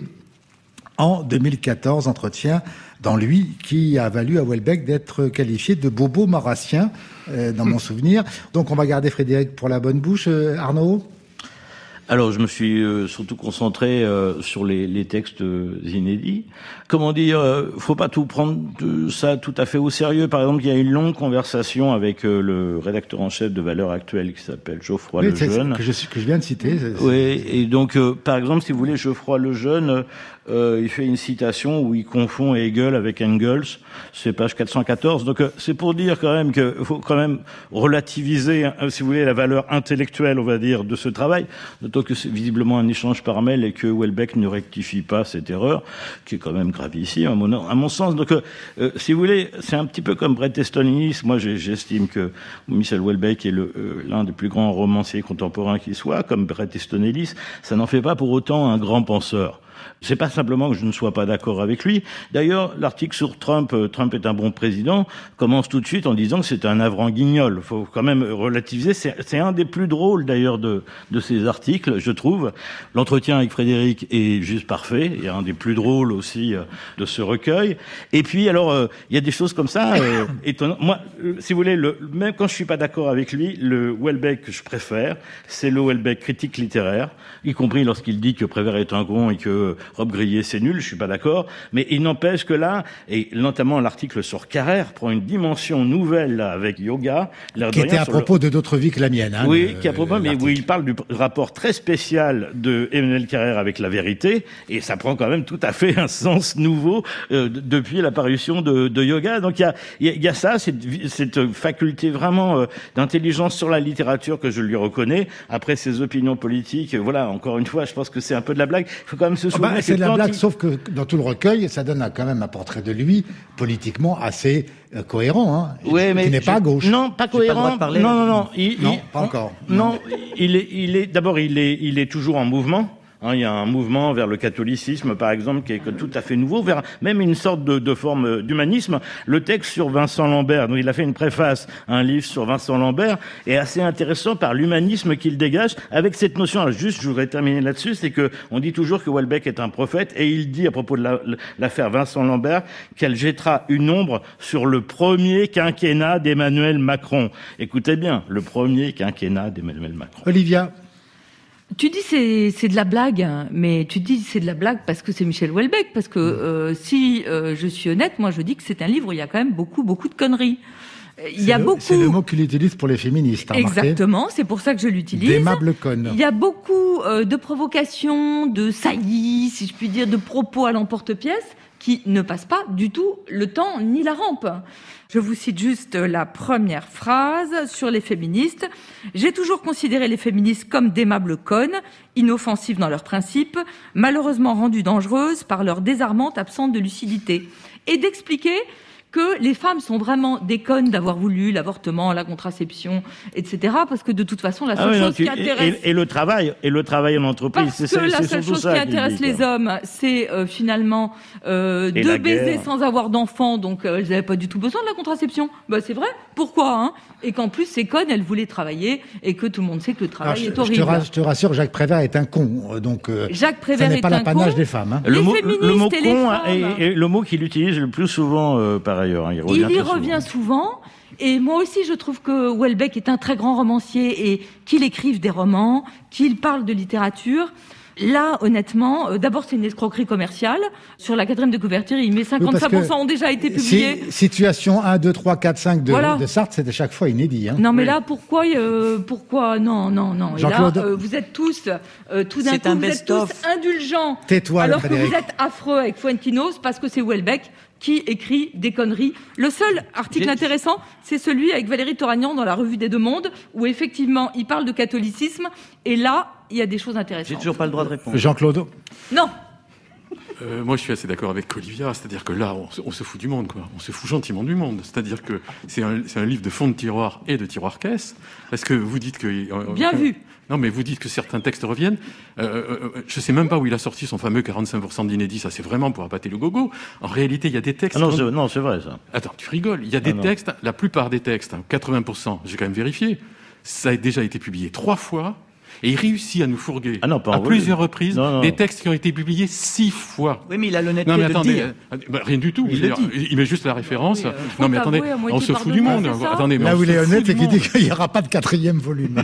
S1: en deux mille quatorze, entretien dans lui qui a valu à Houellebecq d'être qualifié de bobo maurassien, euh, dans mon souvenir. Donc on va garder Frédéric pour la bonne bouche. Euh, Arnaud ?
S4: Alors, je me suis euh, surtout concentré euh, sur les, les textes euh, inédits. Comment dire, euh, faut pas tout prendre euh, ça tout à fait au sérieux. Par exemple, il y a une longue conversation avec euh, le rédacteur en chef de Valeurs actuelles qui s'appelle Geoffroy
S1: oui,
S4: Lejeune.
S1: Que je, que je viens de citer. C'est,
S4: oui, et donc, euh, par exemple, si vous voulez, Geoffroy Lejeune, euh, il fait une citation où il confond Hegel avec Engels. C'est page quatre cent quatorze. Donc, euh, c'est pour dire quand même qu'il faut quand même relativiser, euh, si vous voulez, la valeur intellectuelle, on va dire, de ce travail. D'autant que c'est visiblement un échange par mail et que Houellebecq ne rectifie pas cette erreur, qui est quand même gravissime, à mon, à mon sens. Donc, euh, euh, si vous voulez, c'est un petit peu comme Bret Easton Ellis. Moi, j'estime que Michel Houellebecq est le, euh, l'un des plus grands romanciers contemporains qui soit, comme Bret Easton Ellis. Ça n'en fait pas pour autant un grand penseur. C'est pas simplement que je ne sois pas d'accord avec lui. D'ailleurs, l'article sur Trump, euh, Trump est un bon président, commence tout de suite en disant que c'est un navrant guignol. Faut quand même relativiser. C'est, c'est un des plus drôles, d'ailleurs, de, de ces articles, je trouve. L'entretien avec Frédéric est juste parfait. Il y a un des plus drôles aussi euh, de ce recueil. Et puis, alors, euh, il y a des choses comme ça, euh, étonnantes. Moi, euh, si vous voulez, le, même quand je suis pas d'accord avec lui, le Houellebecq que je préfère, c'est le Houellebecq critique littéraire, y compris lorsqu'il dit que Prévert est un con et que Robe Grillet, c'est nul, je suis pas d'accord, mais il n'empêche que là, et notamment l'article sur Carrère prend une dimension nouvelle là, avec yoga.
S1: Qui était à propos le... de d'autres vies que la mienne. Hein,
S4: oui,
S1: le,
S4: qui à propos, mais où il parle du rapport très spécial de Emmanuel Carrère avec la vérité, et ça prend quand même tout à fait un sens nouveau euh, depuis l'apparition de, de yoga. Donc il y a, il y a ça, cette, cette faculté vraiment euh, d'intelligence sur la littérature que je lui reconnais. Après ses opinions politiques, voilà, encore une fois, je pense que c'est un peu de la blague. Il faut quand même se souvenir.
S1: Ah bah, c'est de la blague, il... sauf que dans tout le recueil, ça donne quand même un portrait de lui politiquement assez euh, cohérent, hein,
S4: oui, mais
S1: qui n'est
S4: je...
S1: pas à gauche.
S4: Non, pas cohérent. Pas non, non, non. Il,
S1: non,
S4: il...
S1: pas encore.
S4: Non, non, il est, il est. D'abord, il est, il est toujours en mouvement. Hein, il y a un mouvement vers le catholicisme, par exemple, qui est tout à fait nouveau, vers même une sorte de, de forme d'humanisme. Le texte sur Vincent Lambert, donc il a fait une préface à un livre sur Vincent Lambert, est assez intéressant par l'humanisme qu'il dégage, avec cette notion. Alors juste, je voudrais terminer là-dessus, c'est que on dit toujours que Houellebecq est un prophète, et il dit à propos de la, l'affaire Vincent Lambert qu'elle jettera une ombre sur le premier quinquennat d'Emmanuel Macron. Écoutez bien, le premier quinquennat d'Emmanuel Macron.
S1: Olivia.
S3: Tu dis c'est c'est de la blague, mais tu dis c'est de la blague parce que c'est Michel Houellebecq, parce que euh, si euh, je suis honnête, moi je dis que c'est un livre où il y a quand même beaucoup beaucoup de conneries. Il y a
S1: le,
S3: beaucoup.
S1: C'est le mot qu'il utilise pour les féministes.
S3: Exactement, c'est pour ça que je l'utilise.
S1: D'aimables connes.
S3: Il y a beaucoup euh, de provocations, de saillies, si je puis dire, de propos à l'emporte-pièce qui ne passent pas du tout le temps ni la rampe. Je vous cite juste la première phrase sur les féministes. « J'ai toujours considéré les féministes comme d'aimables connes, inoffensives dans leurs principes, malheureusement rendues dangereuses par leur désarmante absence de lucidité. » Et d'expliquer que les femmes sont vraiment des connes d'avoir voulu l'avortement, la contraception, et cetera. Parce que de toute façon, la seule ah oui, chose non, tu, qui intéresse...
S4: Et, et le travail, et le travail en entreprise,
S3: c'est,
S4: c'est,
S3: que la
S4: c'est
S3: seule chose
S4: ça
S3: qui intéresse les hommes, c'est euh, finalement euh, de baiser guerre. Sans avoir d'enfants, donc euh, elles n'avaient pas du tout besoin de la contraception. Bah c'est vrai, pourquoi hein? Et qu'en plus, ces connes, elles voulaient travailler, et que tout le monde sait que le travail Alors, je, est horrible.
S1: Je te, rassure, je te rassure, Jacques Prévert est un con, donc euh,
S3: Jacques Prévert
S1: ça n'est pas l'apanage des femmes. Hein.
S4: Le, mot, le mot
S3: et
S4: con
S3: est,
S4: est, est le mot qu'il utilise le plus souvent euh, par ailleurs. Hein. Il revient,
S3: il y revient souvent. souvent. Et moi aussi, je trouve que Houellebecq est un très grand romancier et qu'il écrive des romans, qu'il parle de littérature. Là, honnêtement, euh, d'abord, c'est une escroquerie commerciale. Sur la quatrième de couverture, il met cinquante-cinq pour cent
S1: oui,
S3: ont déjà été publiés.
S1: Si, situation un, deux, trois, quatre, cinq de,
S3: Voilà.
S1: de Sartre, c'est à chaque fois inédit. Hein.
S3: Non, mais
S1: Oui.
S3: là, pourquoi, euh, pourquoi, non, non, non. Et là,
S1: Jean-Claude.
S3: euh, vous êtes tous, euh, tout d'un
S6: C'est
S3: coup,
S6: un
S3: vous êtes tous
S6: best-of.
S3: indulgents.
S1: Tais-toi,
S3: alors que
S1: Frédéric.
S3: vous êtes affreux avec Fuentinos parce que c'est Houellebecq qui écrit des conneries. Le seul article
S6: J'ai-
S3: intéressant, c'est celui avec Valérie Toragnan dans la Revue des Deux Mondes, où effectivement, il parle de catholicisme, et là, il y a des choses
S6: J'ai
S3: intéressantes.
S6: toujours pas le droit de répondre.
S1: Jean-Claude.
S3: Non.
S5: Euh, moi, je suis assez d'accord avec Olivia, c'est-à-dire que là, on se, on se fout du monde, quoi. On se fout gentiment du monde. C'est-à-dire que c'est un, c'est un livre de fond de tiroir et de tiroir-caisse, parce que vous dites que... euh,
S3: Bien
S5: euh,
S3: vu.
S5: Non, mais vous dites que certains textes reviennent. Euh, euh, je sais même pas où il a sorti son fameux quarante-cinq pour cent d'inédits. Ça, c'est vraiment pour appâter le gogo. En réalité, il y a des textes...
S4: Ah non,
S5: qui ont-
S4: c'est, non, c'est vrai, ça.
S5: Attends, tu rigoles. Il y a des
S4: Ah non.
S5: textes, la plupart des textes, hein, quatre-vingts pour cent, j'ai quand même vérifié, ça a déjà été publié trois fois. Et il réussit à nous fourguer
S4: Ah non, pas en
S5: à
S4: volume.
S5: plusieurs reprises
S4: Non, non.
S5: des textes qui ont été publiés six fois.
S6: Oui, mais il a l'honnêteté
S5: Non mais
S6: de le
S5: attendez,
S6: dire.
S5: euh, bah, rien du tout.
S6: Il
S5: je veux
S6: le
S5: dire, il met juste la référence.
S3: Oui, euh, faut
S5: non mais attendez,
S3: avouer à moitié
S5: on se fout du
S3: pardonner,
S5: monde.
S3: c'est ça
S5: Attendez, mais
S1: Là
S5: on
S1: où il
S5: se
S1: est
S5: fout
S1: honnête,
S5: du
S1: c'est qu'il dit
S5: monde.
S1: qu'il n'y aura pas de quatrième volume.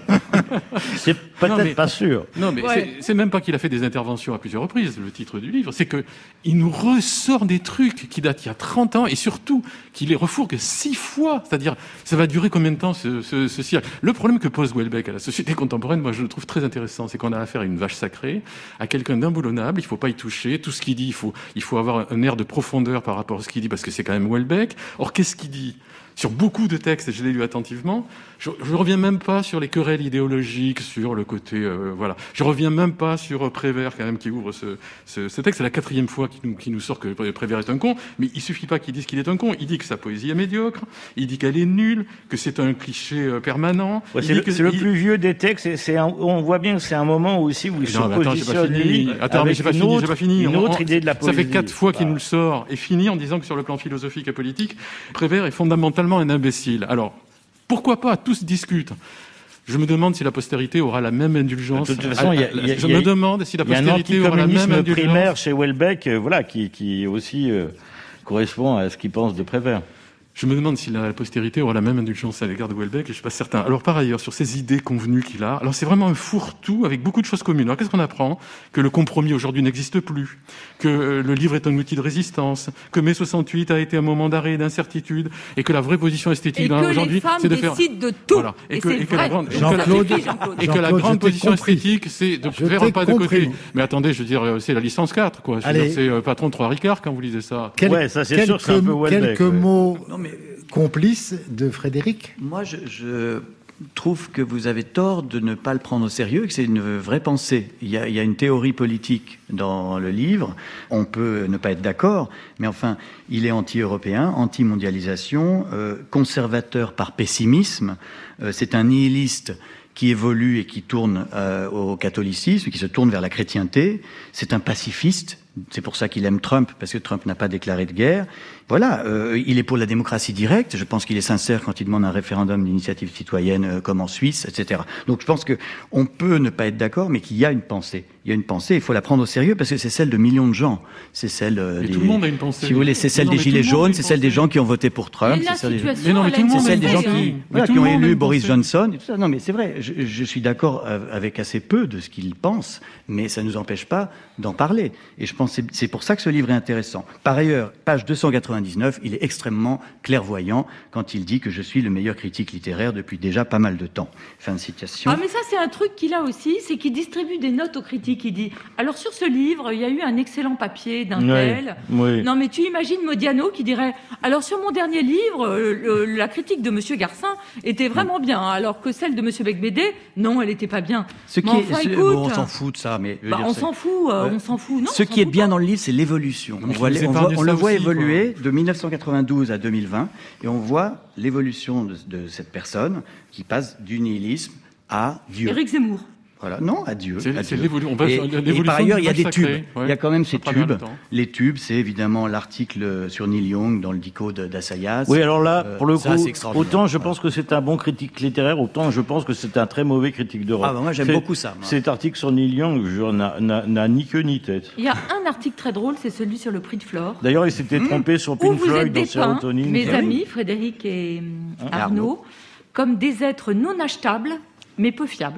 S4: C'est
S5: Non,
S4: peut-être
S5: mais-
S4: pas sûr.
S5: Non, mais
S3: Ouais.
S5: c'est- c'est même pas qu'il a fait des interventions à plusieurs reprises, le titre du livre, c'est que il nous ressort des trucs qui datent il y a trente ans et surtout qu'il les refourgue six fois. C'est-à-dire, ça va durer combien de temps ce, ce, ce cirque ? Le problème que pose Houellebecq à la société contemporaine, moi je le trouve très intéressant, c'est qu'on a affaire à une vache sacrée, à quelqu'un d'imboulonnable, il faut pas y toucher, tout ce qu'il dit, il faut, il faut avoir un air de profondeur par rapport à ce qu'il dit parce que c'est quand même Houellebecq. Or, qu'est-ce qu'il dit ? Sur beaucoup de textes, et je l'ai lu attentivement, je ne reviens même pas sur les querelles idéologiques, sur le côté... Euh, voilà. Je reviens même pas sur euh, Prévert, quand même, qui ouvre ce, ce, ce texte. C'est la quatrième fois qu'il nous, qu'il nous sort que Prévert est un con, mais il suffit pas qu'il dise qu'il est un con. Il dit que sa poésie est médiocre, il dit qu'elle est nulle, que c'est un cliché euh, permanent.
S4: Ouais,
S5: Il
S4: c'est
S5: dit
S4: le,
S5: que-
S4: c'est le
S5: il-
S4: plus vieux des textes. Et c'est un- on voit bien que c'est un moment aussi où il se
S5: Non, mais attends, j'ai pas
S4: positionne,
S5: fini.
S4: lui,
S5: Attends, mais
S4: avec
S5: j'ai pas
S4: une
S5: fini,
S4: autre,
S5: j'ai pas fini.
S4: une
S5: On-
S4: autre
S5: on-
S4: idée de la
S5: Ça
S4: poésie.
S5: fait quatre fois qu'il
S4: Bah,
S5: nous le sort et finit en disant que sur le plan philosophique et politique, Prévert est fondamentalement un imbécile. Alors, pourquoi pas, tous discutent. Je me demande si la postérité aura la même indulgence.
S4: De toute façon, il y a- il y a-
S5: Je
S4: il y a-
S5: me demande si la
S4: Il y a un
S5: postérité aura la même
S4: anticommunisme
S5: indulgence.
S4: primaire chez Houellebecq, euh, voilà, qui, qui aussi euh, correspond à ce qu'il pense de Prévert.
S5: Je me demande si la postérité aura la même indulgence à l'égard de Houellebecq, et je suis pas certain. Alors, par ailleurs, sur ces idées convenues qu'il a, alors c'est vraiment un fourre-tout avec beaucoup de choses communes. Alors, qu'est-ce qu'on apprend ? Que le compromis aujourd'hui n'existe plus, que euh, le livre est un outil de résistance, que mai soixante-huit a été un moment d'arrêt et d'incertitude, et que la vraie position esthétique
S3: Et
S5: là,
S3: que les
S5: aujourd'hui,
S3: femmes
S5: c'est de faire...
S3: décident de tout.
S5: Voilà.
S3: Et,
S5: Et que-
S3: c'est
S5: et que la
S3: vrai.
S5: grande-
S3: Ça
S1: Jean-Claude-
S3: suffit, Jean-Claude.
S5: Et que la
S1: Jean-Claude,
S5: grande
S1: je t'ai
S5: position
S1: compris.
S5: esthétique, c'est de
S1: Je
S5: faire
S1: t'ai
S5: un pas de
S1: compris.
S5: côté. Mais attendez, je veux dire, euh, c'est la licence quatre, quoi. Je veux
S1: Allez.
S5: dire, c'est euh, patron de trois Ricard quand vous lisez ça.
S1: Quel-
S4: Ouais, ça, c'est
S1: quelques,
S4: sûr que c'est un peu Houellebecq,
S1: quelques
S4: ouais.
S1: mots
S6: Non, mais
S1: complices de Frédéric.
S6: moi, je, je trouve que vous avez tort de ne pas le prendre au sérieux et que c'est une vraie pensée. Il y a, il y a une théorie politique dans le livre. On peut ne pas être d'accord, mais enfin, il est anti-européen, anti-mondialisation, euh, conservateur par pessimisme. Euh, c'est un nihiliste qui évolue et qui tourne euh, au catholicisme, qui se tourne vers la chrétienté. C'est un pacifiste. C'est pour ça qu'il aime Trump, parce que Trump n'a pas déclaré de guerre. Voilà, euh, il est pour la démocratie directe. Je pense qu'il est sincère quand il demande un référendum d'initiative citoyenne euh, comme en Suisse, et cetera. Donc je pense que on peut ne pas être d'accord, mais qu'il y a une pensée. Il y a une pensée, il faut la prendre au sérieux parce que c'est celle de millions de gens. C'est celle euh,
S5: Mais
S4: des...
S5: tout le monde a une pensée.
S4: Si
S5: vous voulez,
S4: c'est celle
S5: Non,
S4: des
S5: mais
S4: Gilets
S5: tout le monde a
S4: jaunes,
S5: une
S4: c'est celle des
S5: pensée.
S4: gens qui ont voté pour Trump.
S3: Mais la
S4: c'est celle des-
S3: situation,
S5: Mais non, mais
S3: elle
S5: tout le
S3: a
S5: monde
S3: une
S5: a
S4: C'est celle des gens
S3: pensée,
S4: qui,
S3: hein.
S4: voilà,
S5: tout
S4: qui
S5: le
S4: ont
S5: monde a
S4: élu
S5: une
S4: Boris
S5: pensée.
S4: Johnson. Et tout ça. Non, mais c'est vrai, je, je suis d'accord avec assez peu de ce qu'il pense, mais ça ne nous empêche pas d'en parler. Et je pense que c'est- c'est pour ça que ce livre est intéressant. Par ailleurs, page deux cent quatre-vingt-dix-neuf, il est extrêmement clairvoyant quand il dit que je suis le meilleur critique littéraire depuis déjà pas mal de temps. Fin de citation.
S3: Ah mais ça c'est un truc qu'il a aussi, c'est qu'il distribue des notes aux critiques. Il dit, alors sur ce livre, il y a eu un excellent papier d'un tel.
S4: oui.
S3: Non mais tu imagines Modiano qui dirait, alors sur mon dernier livre, euh, le- la critique de Monsieur Garcin était vraiment bien, alors que celle de Monsieur Becbédé, non, elle était pas bien.
S4: Ce qui
S3: Mais
S4: est-
S3: enfin,
S4: ce-
S3: écoute,
S4: bon, on s'en fout de ça, mais je veux
S3: bah,
S4: dire,
S3: on
S4: c'est-
S3: s'en fout, euh,
S4: Ouais.
S3: on s'en fout. Non,
S4: Ce
S3: on s'en
S4: qui est
S3: fout
S4: bien
S3: pas.
S4: dans le livre, c'est l'évolution.
S5: Non,
S4: On,
S5: mais
S4: voit
S5: faut
S4: les-
S5: nous
S4: on, voit-
S5: épargner
S4: on le
S5: ça
S4: voit
S5: aussi,
S4: évoluer de mille neuf cent quatre-vingt-douze à deux mille vingt, et on voit l'évolution de, de cette personne qui passe du nihilisme à Dieu.
S3: Éric Zemmour.
S4: Voilà, non, à Dieu.
S5: C'est-
S4: à
S5: c'est
S4: Dieu.
S5: l'évolu- on va
S4: Et,
S5: sur
S4: et
S5: l'évolution
S4: par ailleurs,
S5: du
S4: il y a
S5: mal
S4: des tubes.
S5: sacré, ouais.
S4: Il y a quand même ces
S5: À travers
S4: tubes.
S5: le temps.
S4: Les tubes, c'est évidemment l'article sur Neil Young dans le Dico de- d'Assayas.
S7: Oui, alors là,
S4: Euh,
S7: pour le
S4: ça,
S7: coup,
S4: c'est extraordinaire.
S7: autant je
S4: Voilà.
S7: pense que c'est un bon critique littéraire, autant je pense que c'est un très mauvais critique d'Europe.
S4: Ah, bah, moi, j'aime
S7: C'est-
S4: beaucoup ça, moi.
S7: Cet article sur Neil Young je- n'a- n'a n'a ni queue ni tête.
S3: Il y a un article très drôle, c'est celui sur le prix de Flore.
S7: D'ailleurs, il s'était trompé sur
S3: Où
S7: Pink
S3: vous
S7: Floyd
S3: êtes
S7: dans
S3: dépeints,
S7: Sérotonine.
S3: mes
S7: Ah oui.
S3: amis, Frédéric et hum,
S4: Hein,
S3: Arnaud, comme des êtres non achetables, mais peu fiables.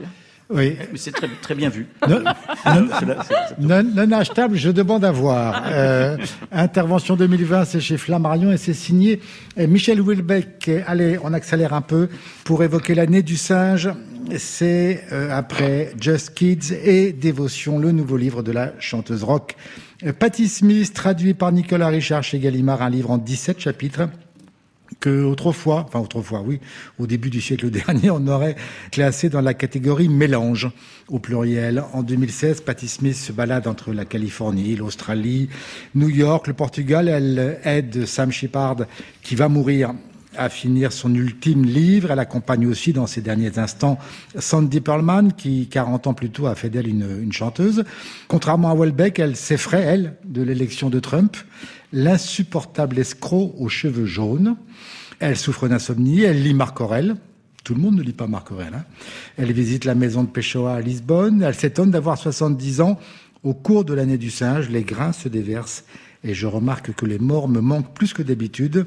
S1: Oui.
S6: Mais c'est très, très bien vu.
S1: Non, non, non achetable, je demande à voir. Euh, intervention deux mille vingt, c'est chez Flammarion et c'est signé Michel Houellebecq. Allez, on accélère un peu pour évoquer l'année du singe. C'est euh, après Just Kids et Dévotion, le nouveau livre de la chanteuse rock Patti Smith, traduit par Nicolas Richard chez Gallimard, un livre en dix-sept chapitres que autrefois, enfin autrefois, oui, au début du siècle dernier, on aurait classé dans la catégorie mélange, au pluriel. En deux mille seize, Patti Smith se balade entre la Californie, l'Australie, New York, le Portugal. Elle aide Sam Shepard, qui va mourir, à finir son ultime livre. Elle accompagne aussi dans ses derniers instants Sandy Pearlman, qui, quarante ans plus tôt, a fait d'elle une, une chanteuse. Contrairement à Houellebecq, elle s'effraie, elle, de l'élection de Trump. L'insupportable escroc aux cheveux jaunes. Elle souffre d'insomnie, elle lit Marc Aurèle. Tout le monde ne lit pas Marc Aurèle. Hein. Elle visite la maison de Pessoa à Lisbonne. Elle s'étonne d'avoir soixante-dix ans. Au cours de l'année du singe, les grains se déversent et je remarque que les morts me manquent plus que d'habitude.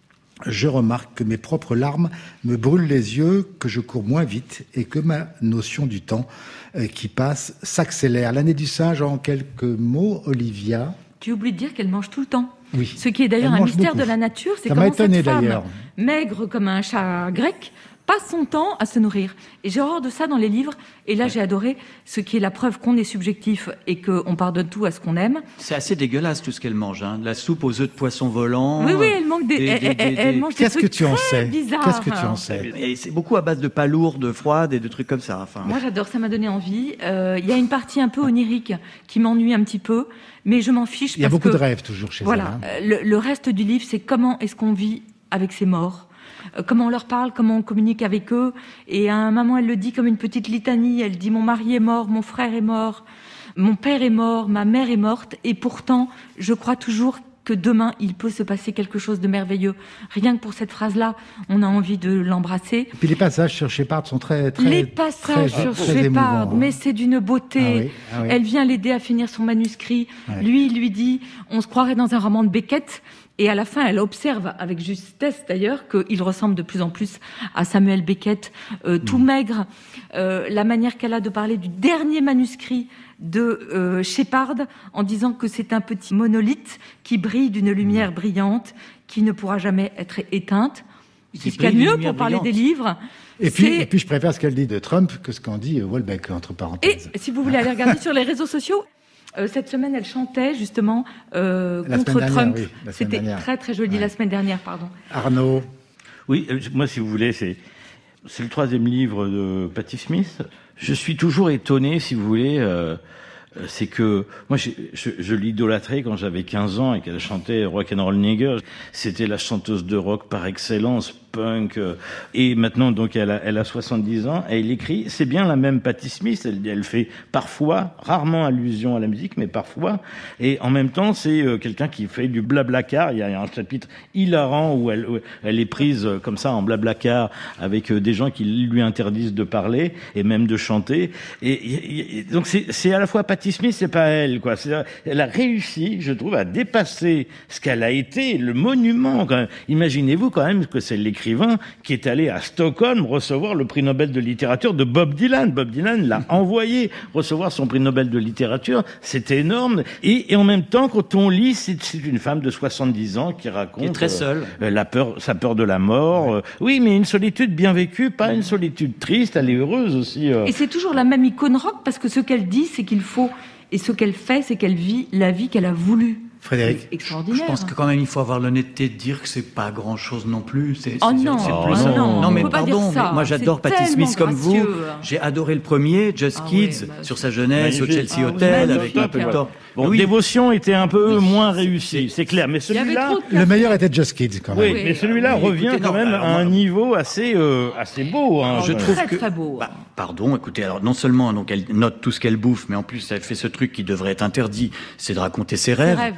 S1: Je remarque que mes propres larmes me brûlent les yeux, que je cours moins vite et que ma notion du temps euh, qui passe s'accélère. L'année du singe, en quelques mots, Olivia.
S3: Tu oublies de dire qu'elle mange tout le temps.
S1: Oui.
S3: Ce qui est d'ailleurs un mystère beaucoup de la nature, c'est
S1: Ça
S3: comment
S1: m'a étonné,
S3: cette femme,
S1: d'ailleurs.
S3: maigre comme un chat grec, passe son temps à se nourrir. Et j'ai horreur de ça dans les livres. Et là, j'ai adoré ce qui est la preuve qu'on est subjectif et qu'on pardonne tout à ce qu'on aime.
S6: C'est assez dégueulasse tout ce qu'elle mange. Hein. La soupe aux œufs de poisson volant.
S3: Oui, oui, elle manque des,
S6: des,
S3: elle,
S6: des,
S3: elle,
S6: des,
S3: elle
S6: des...
S3: mange des
S1: Qu'est-ce
S3: trucs
S1: que tu en sais
S3: bizarres.
S1: Qu'est-ce que tu en sais
S6: Et c'est beaucoup à base de palourdes, froides et de trucs comme ça. Enfin...
S3: Moi, j'adore, ça m'a donné envie. Il euh, y a une partie un peu onirique qui m'ennuie un petit peu, mais je m'en fiche.
S1: Il y a
S3: parce
S1: beaucoup
S3: que,
S1: de rêves toujours chez
S3: voilà,
S1: elle.
S3: Hein. Le, le reste du livre, c'est comment est-ce qu'on vit avec ses morts. Comment on leur parle, comment on communique avec eux. Et à un moment, elle le dit comme une petite litanie. Elle dit « Mon mari est mort, mon frère est mort, mon père est mort, ma mère est morte. Et pourtant, je crois toujours que demain, il peut se passer quelque chose de merveilleux. » Rien que pour cette phrase-là, on a envie de l'embrasser.
S1: Et puis les passages sur Shepard sont très, très
S3: Les passages
S1: très,
S3: sur
S1: très
S3: Shepard,
S1: émouvants, hein.
S3: mais c'est d'une beauté.
S1: Ah oui, ah oui.
S3: Elle vient l'aider à finir son manuscrit.
S1: Ouais.
S3: Lui, il lui dit « On se croirait dans un roman de Beckett. » Et à la fin, elle observe, avec justesse d'ailleurs, qu'il ressemble de plus en plus à Samuel Beckett, euh, tout mmh. maigre. Euh, la manière qu'elle a de parler du dernier manuscrit de euh, Shepard, en disant que c'est un petit monolithe qui brille d'une lumière mmh. brillante, qui ne pourra jamais être éteinte. C'est ce qu'il y a de mieux pour parler des livres.
S1: Et puis, et puis, je préfère ce qu'elle dit de Trump que ce qu'en dit Houellebecq, entre parenthèses.
S3: Et si vous voulez aller regarder sur les réseaux sociaux, Euh, cette semaine, elle chantait justement euh, contre
S1: dernière,
S3: Trump.
S1: Oui,
S3: C'était
S1: dernière.
S3: très très joli ouais. la semaine dernière, pardon.
S1: Arnaud.
S4: Oui, euh, moi, si vous voulez, c'est c'est le troisième livre de Patti Smith. Je suis toujours étonné, si vous voulez. Euh, c'est que moi, je, je, je l'idolâtrais quand j'avais quinze ans et qu'elle chantait Rock'n'Roll Nigger. C'était la chanteuse de rock par excellence, punk. Et maintenant, donc, elle a, elle a soixante-dix ans. Et elle écrit, c'est bien la même Patti Smith. Elle, elle fait parfois, rarement allusion à la musique, mais parfois. Et en même temps, c'est euh, quelqu'un qui fait du blablacar. Il y a un chapitre hilarant où elle, où elle est prise euh, comme ça en blablacar avec euh, des gens qui lui interdisent de parler et même de chanter. Et, et, et donc, c'est, c'est à la fois Patti Smith, c'est pas elle, quoi. C'est, elle a réussi, je trouve, à dépasser ce qu'elle a été, le monument, quand même. Imaginez-vous quand même que c'est l'écrivain qui est allé à Stockholm recevoir le prix Nobel de littérature de Bob Dylan. Bob Dylan l'a envoyé recevoir son prix Nobel de littérature. C'est énorme. Et, et en même temps, quand on lit, c'est, c'est une femme de soixante-dix ans qui raconte...
S6: Qui est très seule.
S4: Euh, la peur, sa peur de la mort. Ouais. Euh, oui, mais une solitude bien vécue, pas une solitude triste. Elle est heureuse aussi. Euh.
S3: Et c'est toujours la même icône rock, parce que ce qu'elle dit, c'est qu'il faut... Et ce qu'elle fait, c'est qu'elle vit la vie qu'elle a voulu.
S1: Frédéric.
S3: Extraordinaire.
S6: Je pense que quand même il faut avoir l'honnêteté de dire que c'est pas grand chose non plus. C'est,
S3: oh
S6: c'est,
S3: non,
S6: c'est
S3: oh
S6: plus...
S3: non,
S6: non mais
S3: on peut
S6: pardon,
S3: pas dire ça.
S6: Mais moi j'adore
S3: c'est
S6: Patti Smith comme
S3: gracieux.
S6: vous. J'ai adoré le premier, Just
S3: ah
S6: Kids,
S3: oui, bah,
S6: sur sa jeunesse
S4: magnifique.
S6: au Chelsea
S3: ah,
S6: Hotel
S3: oui,
S6: avec un peu de temps.
S4: Bon,
S6: oui.
S4: Dévotion était un peu oui. moins réussi, c'est clair, mais celui-là,
S1: le meilleur était Just Kids quand même.
S4: Oui, oui mais celui-là oui, revient écoutez, quand non, même à un moi, niveau assez assez euh, assez beau. Hein,
S6: je trouve
S3: très,
S6: que
S3: très beau.
S6: Bah, pardon, écoutez, alors non seulement donc elle note tout ce qu'elle bouffe, mais en plus elle fait ce truc qui devrait être interdit, c'est de raconter ses rêves.
S3: Ses rêves.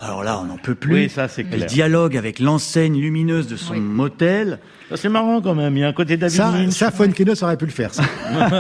S2: Alors là, on n'en peut plus.
S4: Oui, ça, c'est clair.
S2: Elle dialogue avec l'enseigne lumineuse de son
S3: Oui.
S2: motel.
S4: Ça, c'est marrant quand même. Il y a un côté David
S1: Ça,
S4: Lynch.
S1: ça Fuenquinos aurait pu le faire, ça.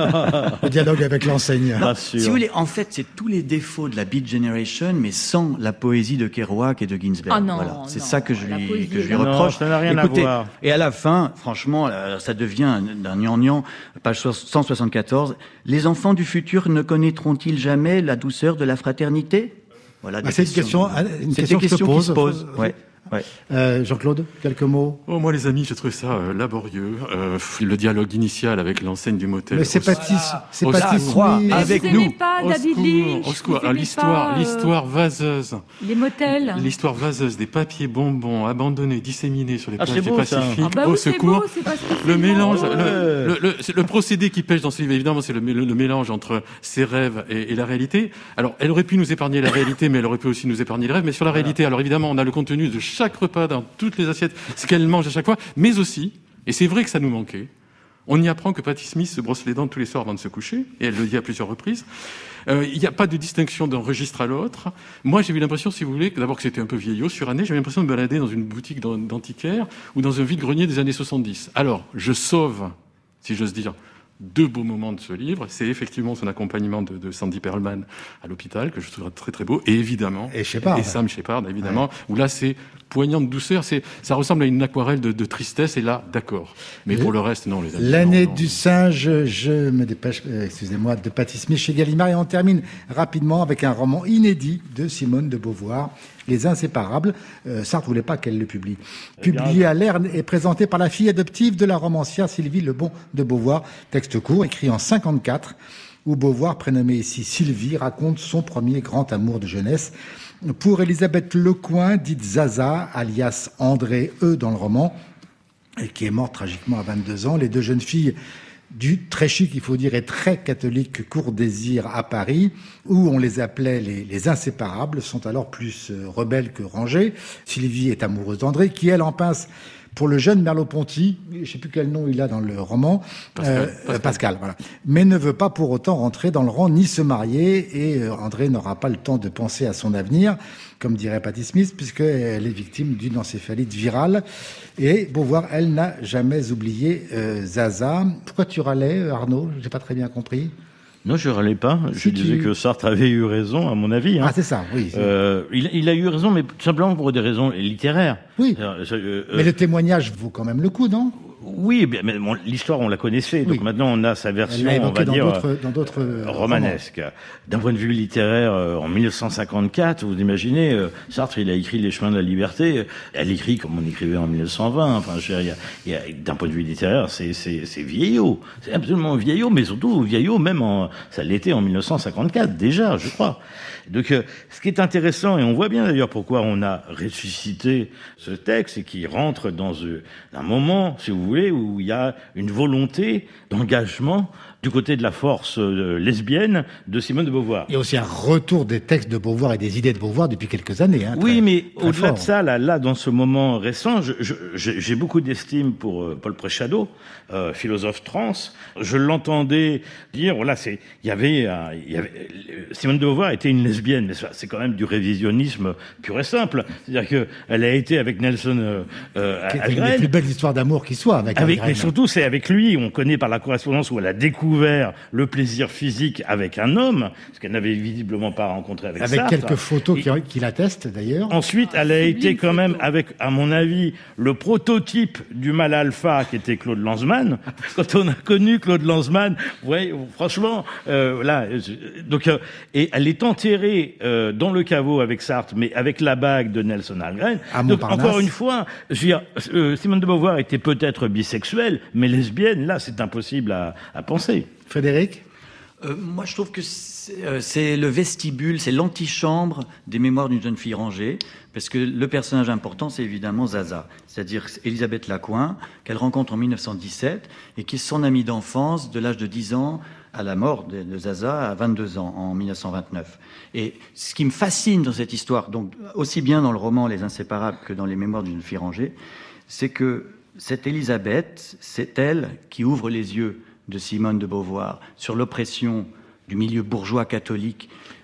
S1: Le dialogue avec l'enseigne.
S4: Pas sûr.
S2: Si vous voulez, en fait, c'est tous les défauts de la Beat Generation, mais sans la poésie de Kerouac et de Ginsberg.
S3: Ah non,
S2: voilà. C'est
S3: non,
S2: ça que je
S3: la
S2: lui,
S3: poésie
S2: que je lui
S3: est-
S4: Non,
S2: reproche.
S4: ça n'a rien à
S2: Écoutez,
S4: voir.
S2: Et à la fin, franchement, euh, ça devient d'un gnangnan, page cent soixante-quatorze. Les enfants du futur ne connaîtront-ils jamais la douceur de la fraternité? Voilà.
S1: Bah,
S2: des
S1: c'est une question,
S2: questions-
S1: une
S2: c'est
S1: question
S2: des
S1: qui se
S2: questions
S1: pose.
S2: qui se posent. Ouais. Ouais.
S1: Euh, Jean-Claude, quelques mots.
S5: Oh, moi, les amis, j'ai trouvé ça euh, laborieux. Euh, le dialogue initial avec l'enseigne du motel.
S1: Mais c'est
S5: Au-
S1: Patis, c'est
S5: Au
S1: Patis
S5: secours.
S1: Smith.
S3: Mais
S2: Avec
S3: vous
S2: nous.
S3: aimez pas
S5: Au
S3: David
S5: secours,
S3: Lynch,
S5: au secours.
S3: vous
S5: Ah,
S3: aimez
S5: l'histoire,
S3: pas, euh,
S5: l'histoire vaseuse.
S3: les motels.
S5: L'histoire vaseuse des papiers bonbons abandonnés, disséminés sur les
S4: Ah,
S5: plages
S4: c'est
S5: du
S4: beau, ça.
S5: Pacifique.
S3: Ah bah
S5: Au
S3: oui, c'est
S5: secours.
S3: beau, c'est parce que c'est
S5: Le
S3: beau.
S5: mélange,
S4: Ouais.
S5: le, le, le, c'est le procédé qui pêche dans ce livre, évidemment, c'est le, le, le mélange entre ses rêves et, et la réalité. Alors, elle aurait pu nous épargner la réalité, mais elle aurait pu aussi nous épargner les rêves. Mais sur la réalité, alors évidemment, on a le contenu de chaque repas dans toutes les assiettes, ce qu'elle mange à chaque fois, mais aussi, et c'est vrai que ça nous manquait, on y apprend que Patti Smith se brosse les dents tous les soirs avant de se coucher, et elle le dit à plusieurs reprises. Euh, Il n'y a pas de distinction d'un registre à l'autre. Moi, j'ai eu l'impression, si vous voulez, que d'abord que c'était un peu vieillot, suranné, j'avais l'impression de me balader dans une boutique d'an- d'antiquaire ou dans un vide-grenier des années soixante-dix. Alors, je sauve, si j'ose dire, deux beaux moments de ce livre. C'est effectivement son accompagnement de, de Sandy Perlman à l'hôpital, que je trouve très très beau, et évidemment,
S1: Et Shepard.
S5: et Sam Shepard, évidemment, où là, c'est poignant de douceur, c'est, ça ressemble à une aquarelle de, de tristesse, et là, d'accord. Mais pour le reste, non, les amis.
S1: L'année
S5: non, non.
S1: du singe, je me dépêche, euh, excusez-moi, de Patti Smith chez Gallimard. Et on termine rapidement avec un roman inédit de Simone de Beauvoir, Les Inséparables. Euh, Sartre voulait pas qu'elle le publie. Publié à l'Erne et présenté par la fille adoptive de la romancière Sylvie Lebon de Beauvoir. Texte court, écrit en cinquante-quatre, où Beauvoir, prénommée ici Sylvie, raconte son premier grand amour de jeunesse. Pour Elisabeth Lecoing, dite Zaza, alias André E dans le roman, et qui est morte tragiquement à vingt-deux ans, les deux jeunes filles du très chic, il faut dire, et très catholique Cour Désir à Paris, où on les appelait les, les inséparables, sont alors plus euh, rebelles que rangées. Sylvie est amoureuse d'André, qui elle en pince pour le jeune Merleau-Ponty, je ne sais plus quel nom il a dans le roman,
S5: Pascal,
S1: euh,
S5: Pascal.
S1: Pascal, voilà, mais ne veut pas pour autant rentrer dans le rang ni se marier, et euh, André n'aura pas le temps de penser à son avenir, comme dirait Patti Smith, puisqu'elle est victime d'une encéphalite virale. Et Beauvoir, elle, n'a jamais oublié euh, Zaza. Pourquoi tu râlais, Arnaud? Je n'ai pas très bien compris.
S4: Non, je râlais pas. Je
S1: Si
S4: disais
S1: tu-
S4: que Sartre avait eu raison, à mon avis. Hein.
S1: Ah, c'est ça, oui. c'est-
S4: Euh, il, il a eu raison, mais tout simplement pour des raisons littéraires.
S1: Oui.
S4: Euh, euh,
S1: Mais le témoignage vaut quand même le coup, non?
S4: Oui, bien, mais bon, l'histoire, on la connaissait. Donc
S1: Oui.
S4: maintenant, on a sa
S1: Elle
S4: version,
S1: l'a
S4: on
S1: évoqué
S4: va
S1: dans
S4: dire,
S1: d'autres, dans d'autres
S4: euh,
S1: romans.
S4: romanesque. D'un point de vue littéraire, euh, en mille neuf cent cinquante-quatre, vous imaginez, euh, Sartre, il a écrit Les Chemins de la Liberté. Elle écrit comme on écrivait en mille neuf cent vingt. Enfin, je veux dire, il y a, il y a- d'un point de vue littéraire, c'est, c'est, c'est vieillot. C'est absolument vieillot, mais surtout vieillot même en, ça l'était en mille neuf cent cinquante-quatre, déjà, je crois. Donc, euh, ce qui est intéressant, et on voit bien d'ailleurs pourquoi on a ressuscité ce texte, et qui rentre dans euh, un moment, si vous voulez, où il y a une volonté d'engagement du côté de la force euh, lesbienne de Simone de Beauvoir.
S1: Il y a aussi un retour des textes de Beauvoir et des idées de Beauvoir depuis quelques années. Hein,
S4: Oui,
S1: très-
S4: mais
S1: très
S4: au-delà
S1: fort.
S4: de ça, là, là, dans ce moment récent, je, je, je- j'ai beaucoup d'estime pour euh, Paul Préchadot, euh, philosophe trans. Je l'entendais dire, voilà, c'est, il y avait, un- il y avait, Simone de Beauvoir était une lesbienne, mais ça, c'est quand même du révisionnisme pur et simple. C'est-à-dire que elle a été avec Nelson euh, euh,
S1: Qui est une
S4: Algren.
S1: des plus belles histoires d'amour qui soit avec,
S4: Avec,
S1: Algren.
S4: mais surtout, c'est avec lui, on connaît par la correspondance où elle a découvert le plaisir physique avec un homme, ce qu'elle n'avait visiblement pas rencontré avec
S1: Avec
S4: Sartre.
S1: quelques photos
S4: Et-
S1: qui, qui l'attestent d'ailleurs.
S4: Ensuite, elle a été
S3: sublime
S4: quand même
S3: photo.
S4: avec, à mon avis, le prototype du mal alpha qui était Claude Lanzmann. Quand on a connu Claude Lanzmann, ouais, franchement, euh, là, je- donc, euh, et elle est enterrée euh, dans le caveau avec Sartre, mais avec la bague de Nelson Algren.
S1: À
S4: Donc,
S1: Montparnasse.
S4: encore une fois, je veux dire, euh, Simone de Beauvoir était peut-être bisexuelle, mais lesbienne, là, c'est impossible à, à penser.
S1: Frédéric?
S2: Euh, moi, je trouve que c'est, euh, c'est le vestibule, c'est l'antichambre des mémoires d'une jeune fille rangée, parce que le personnage important, c'est évidemment Zaza, c'est-à-dire Elisabeth Lacoing, qu'elle rencontre en mille neuf cent dix-sept, et qui est son amie d'enfance de l'âge de dix ans à la mort de, de Zaza à vingt-deux ans, en mille neuf cent vingt-neuf. Et ce qui me fascine dans cette histoire, donc aussi bien dans le roman Les Inséparables que dans les mémoires d'une fille rangée, c'est que cette Elisabeth, c'est elle qui ouvre les yeux de Simone de Beauvoir sur l'oppression du milieu bourgeois catholique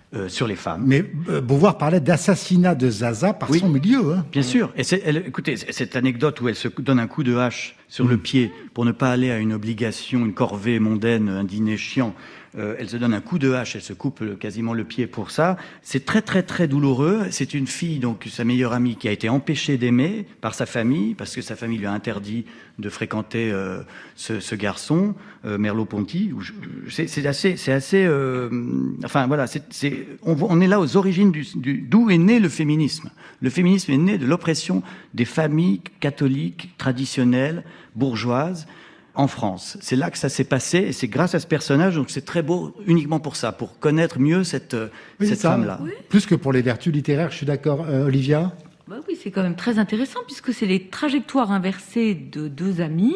S2: euh, sur les femmes.
S1: Mais euh, Beauvoir parlait d'assassinat de Zaza par
S2: Oui.
S1: son milieu. Hein.
S2: Bien sûr. Et c'est, elle, écoutez, cette anecdote où elle se donne un coup de hache sur mmh. le pied pour ne pas aller à une obligation, une corvée mondaine, un dîner chiant, euh, elle se donne un coup de hache, elle se coupe le, quasiment le pied pour ça. C'est très très très douloureux. C'est une fille, donc sa meilleure amie, qui a été empêchée d'aimer par sa famille, parce que sa famille lui a interdit de fréquenter euh, ce, ce garçon, euh, Merleau-Ponty. Où je, c'est, c'est assez, c'est assez. Euh, enfin voilà, c'est, c'est, on, on est là aux origines du, du, d'où est né le féminisme. Le féminisme est né de l'oppression des familles catholiques traditionnelles, bourgeoises, en France. C'est là que ça s'est passé, et c'est grâce à ce personnage, donc c'est très beau uniquement pour ça, pour connaître mieux cette,
S1: oui,
S2: cette femme-là.
S1: Oui. Plus que pour les vertus littéraires, je suis d'accord. Euh, Olivia ?
S3: Bah oui, c'est quand même très intéressant, puisque c'est les trajectoires inversées de deux amis.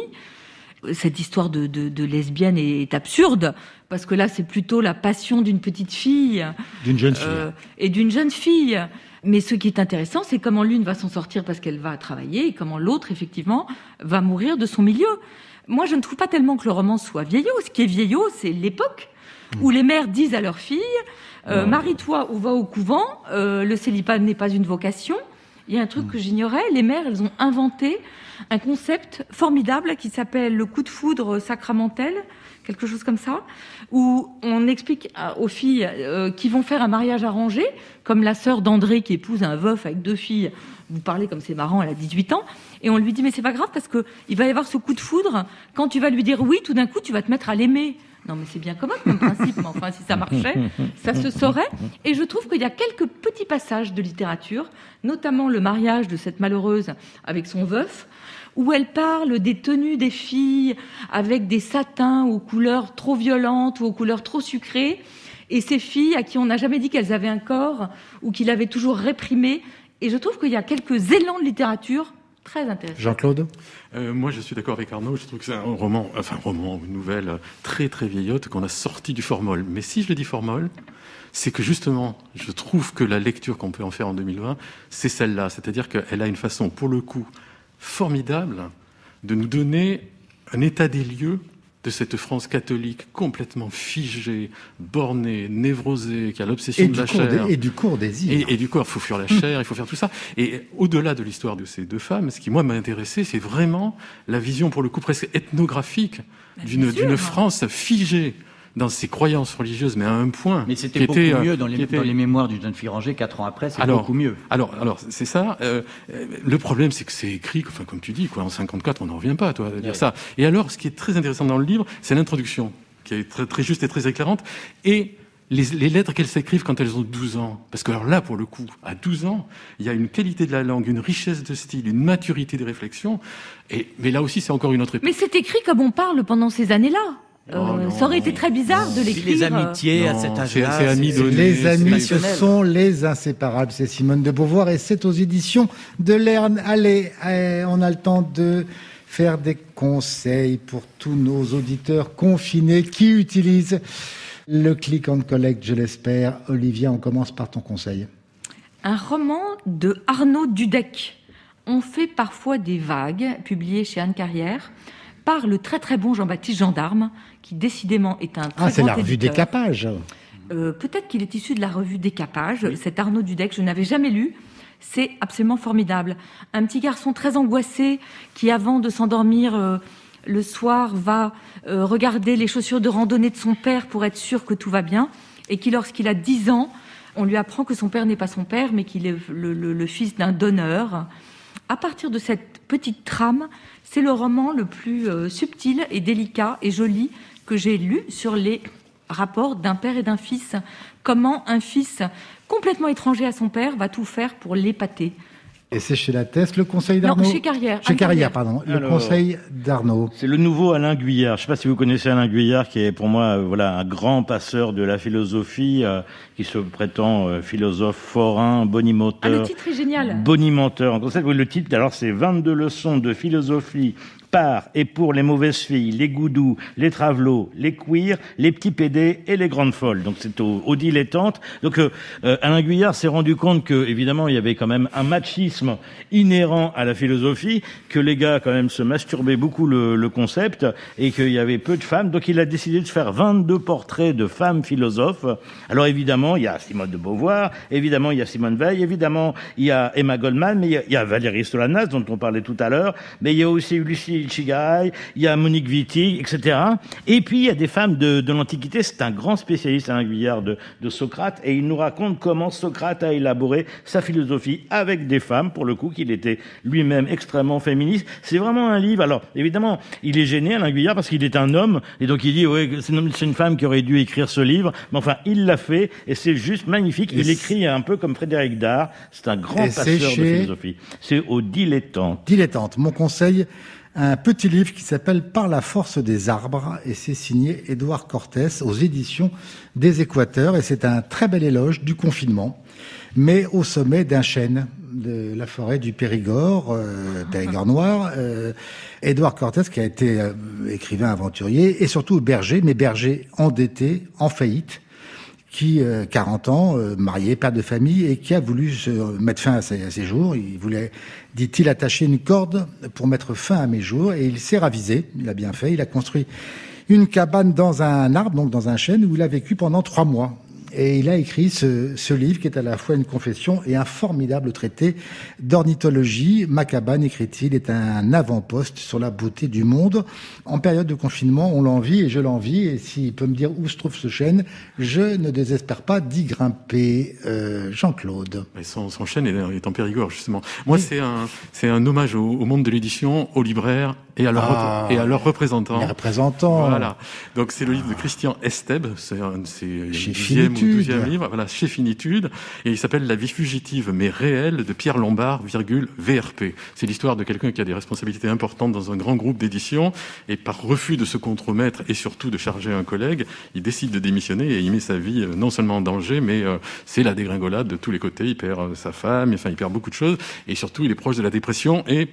S3: Cette histoire de, de, de lesbienne est, est absurde, parce que là, c'est plutôt la passion d'une petite fille.
S1: D'une jeune fille.
S3: Euh, et d'une jeune fille. Mais ce qui est intéressant, c'est comment l'une va s'en sortir parce qu'elle va travailler, et comment l'autre, effectivement, va mourir de son milieu. Moi, je ne trouve pas tellement que le roman soit vieillot. Ce qui est vieillot, c'est l'époque où les mères disent à leurs filles euh, « Marie-toi ou va au couvent, euh, le célibat n'est pas une vocation ». Il y a un truc que j'ignorais, les mères, elles ont inventé un concept formidable qui s'appelle le coup de foudre sacramentel, quelque chose comme ça, où on explique aux filles euh, qui vont faire un mariage arrangé, comme la sœur d'André qui épouse un veuf avec deux filles. Vous parlez comme c'est marrant, elle a dix-huit ans, et on lui dit mais c'est pas grave parce que il va y avoir ce coup de foudre, quand tu vas lui dire oui, tout d'un coup tu vas te mettre à l'aimer. Non mais c'est bien commode comme principe, mais enfin si ça marchait, ça se saurait. Et je trouve qu'il y a quelques petits passages de littérature, notamment le mariage de cette malheureuse avec son veuf, où elle parle des tenues des filles avec des satins aux couleurs trop violentes ou aux couleurs trop sucrées, et ces filles à qui on n'a jamais dit qu'elles avaient un corps ou qu'il avait toujours réprimé. Et je trouve qu'il y a quelques élans de littérature très intéressants.
S1: Jean-Claude ?
S5: euh, Moi, je suis d'accord avec Arnaud. Je trouve que c'est un roman, enfin un roman, une nouvelle très très vieillotte qu'on a sorti du formol. Mais si je le dis formol, c'est que justement, je trouve que la lecture qu'on peut en faire en deux mille vingt, c'est celle-là. C'est-à-dire qu'elle a une façon, pour le coup, formidable de nous donner un état des lieux de cette France catholique complètement figée, bornée, névrosée, qui a l'obsession de la chair.
S1: Des, et du court désir.
S5: Et, et du corps, il faut fuir la chair, il faut faire tout ça. Et au-delà de l'histoire de ces deux femmes, ce qui, moi, m'a intéressé, c'est vraiment la vision, pour le coup, presque ethnographique d'une, d'une France figée dans ses croyances religieuses, mais à un point.
S2: Mais c'était beaucoup était, mieux dans les, était... dans les mémoires d'une jeune fille rangée, quatre ans après, c'est alors, beaucoup mieux.
S5: Alors, alors c'est ça. Euh, le problème, c'est que c'est écrit, enfin, comme tu dis, quoi, en cinquante-quatre, on n'en revient pas, toi, de dire ouais. ça. Et alors, ce qui est très intéressant dans le livre, c'est l'introduction, qui est très, très juste et très éclairante, et les, les lettres qu'elles s'écrivent quand elles ont douze ans. Parce que alors là, pour le coup, à douze ans, il y a une qualité de la langue, une richesse de style, une maturité de réflexion. Et, mais là aussi, c'est encore une autre époque.
S3: Mais c'est écrit comme on parle pendant ces années-là. Euh, oh non, ça aurait été très bizarre
S2: non.
S3: de l'écrire.
S2: Les amitiés
S5: non,
S2: à cet âge-là,
S5: c'est, c'est amis donnés,
S1: les amis, ce sont les inséparables. C'est Simone de Beauvoir et c'est aux éditions de Lerne. Allez, on a le temps de faire des conseils pour tous nos auditeurs confinés qui utilisent le click and collect, je l'espère. Olivia, on commence par ton conseil.
S3: Un roman de Arnaud Dudek. On fait parfois des vagues, publié chez Anne Carrière, par le très très bon Jean-Baptiste Gendarme, qui décidément est un très
S1: ah, c'est
S3: grand
S1: la revue
S3: éditeur.
S1: Décapage.
S3: Euh, peut-être qu'il est issu de la revue Décapage. Oui. Cet Arnaud Dudek, je n'avais jamais lu. C'est absolument formidable. Un petit garçon très angoissé qui, avant de s'endormir euh, le soir, va euh, regarder les chaussures de randonnée de son père pour être sûr que tout va bien, et qui, lorsqu'il a dix ans, on lui apprend que son père n'est pas son père, mais qu'il est le, le, le fils d'un donneur. À partir de cette petite trame, c'est le roman le plus euh, subtil et délicat et joli que j'ai lu sur les rapports d'un père et d'un fils. Comment un fils complètement étranger à son père va tout faire pour l'épater.
S1: Et c'est chez Lattès, le conseil d'Arnaud ?
S3: Non, chez Carrière.
S1: Chez Carrière, pardon. Le
S4: Alors,
S1: conseil d'Arnaud.
S4: C'est le nouveau Alain Guyard. Je ne sais pas si vous connaissez Alain Guyard, qui est pour moi euh, voilà, un grand passeur de la philosophie, euh, qui se prétend euh, philosophe forain, bonimenteur.
S3: Ah, le titre est génial.
S4: Bonimenteur. En concept, oui, le titre, alors, c'est vingt-deux leçons de philosophie par et pour les mauvaises filles, les goudous, les travelots, les queers, les petits pédés et les grandes folles. Donc c'est aux, aux dilettantes. Donc euh, euh, Alain Guyard s'est rendu compte que, évidemment, il y avait quand même un machisme inhérent à la philosophie, que les gars quand même se masturbaient beaucoup le, le concept et qu'il y avait peu de femmes. Donc il a décidé de faire vingt-deux portraits de femmes philosophes. Alors évidemment, il y a Simone de Beauvoir, évidemment il y a Simone Veil, évidemment il y a Emma Goldman, mais il y a, il y a Valérie Solanas dont on parlait tout à l'heure, mais il y a aussi Lucie Icchigaray, il y a Monique Wittig, et cetera. Et puis il y a des femmes de, de l'Antiquité. C'est un grand spécialiste, Alain Guyard, de, de Socrate, et il nous raconte comment Socrate a élaboré sa philosophie avec des femmes, pour le coup, qu'il était lui-même extrêmement féministe. C'est vraiment un livre. Alors évidemment, il est gêné, Alain Guyard, parce qu'il est un homme, et donc il dit ouais, c'est une femme qui aurait dû écrire ce livre, mais enfin il l'a fait, et c'est juste magnifique. Et il écrit un peu comme Frédéric Dard. C'est un grand passeur de philosophie. C'est au Dilettante.
S1: Dilettante. Mon conseil, un petit livre qui s'appelle Par la force des arbres, et c'est signé Édouard Cortès aux éditions des Équateurs, et c'est un très bel éloge du confinement, mais au sommet d'un chêne de la forêt du Périgord, euh, Périgord noir. Euh, Édouard Cortès, qui a été euh, écrivain aventurier et surtout berger, mais berger endetté, en faillite, qui, euh, quarante ans, euh, marié, père de famille, et qui a voulu se mettre fin à ses, à ses jours. Il voulait, dit-il, attacher une corde pour mettre fin à mes jours, et il s'est ravisé. Il a bien fait. Il a construit une cabane dans un arbre, donc dans un chêne, où il a vécu pendant trois mois. Et il a écrit ce, ce livre qui est à la fois une confession et un formidable traité d'ornithologie. Ma cabane, écrit-il, est un avant-poste sur la beauté du monde. En période de confinement, on l'envie et je l'envie. Et s'il peut me dire où se trouve ce chêne, je ne désespère pas d'y grimper. Euh, Jean-Claude.
S5: Mais son, son chêne est, est en Périgord, justement. Moi, oui. c'est un, c'est un hommage au, au monde de l'édition, aux libraires et à, leur ah, et à leurs représentants.
S1: Les représentants.
S5: Voilà. Donc, c'est le livre de Christian Esteb. C'est un de ses dixième ou douzième livre. Voilà, chez Finitude. Et il s'appelle La vie fugitive, mais réelle, de Pierre Lombard, virgule, V R P. C'est l'histoire de quelqu'un qui a des responsabilités importantes dans un grand groupe d'édition. Et par refus de se compromettre et surtout de charger un collègue, il décide de démissionner et il met sa vie non seulement en danger, mais euh, c'est la dégringolade de tous les côtés. Il perd euh, sa femme, enfin, il perd beaucoup de choses. Et surtout, il est proche de la dépression. Et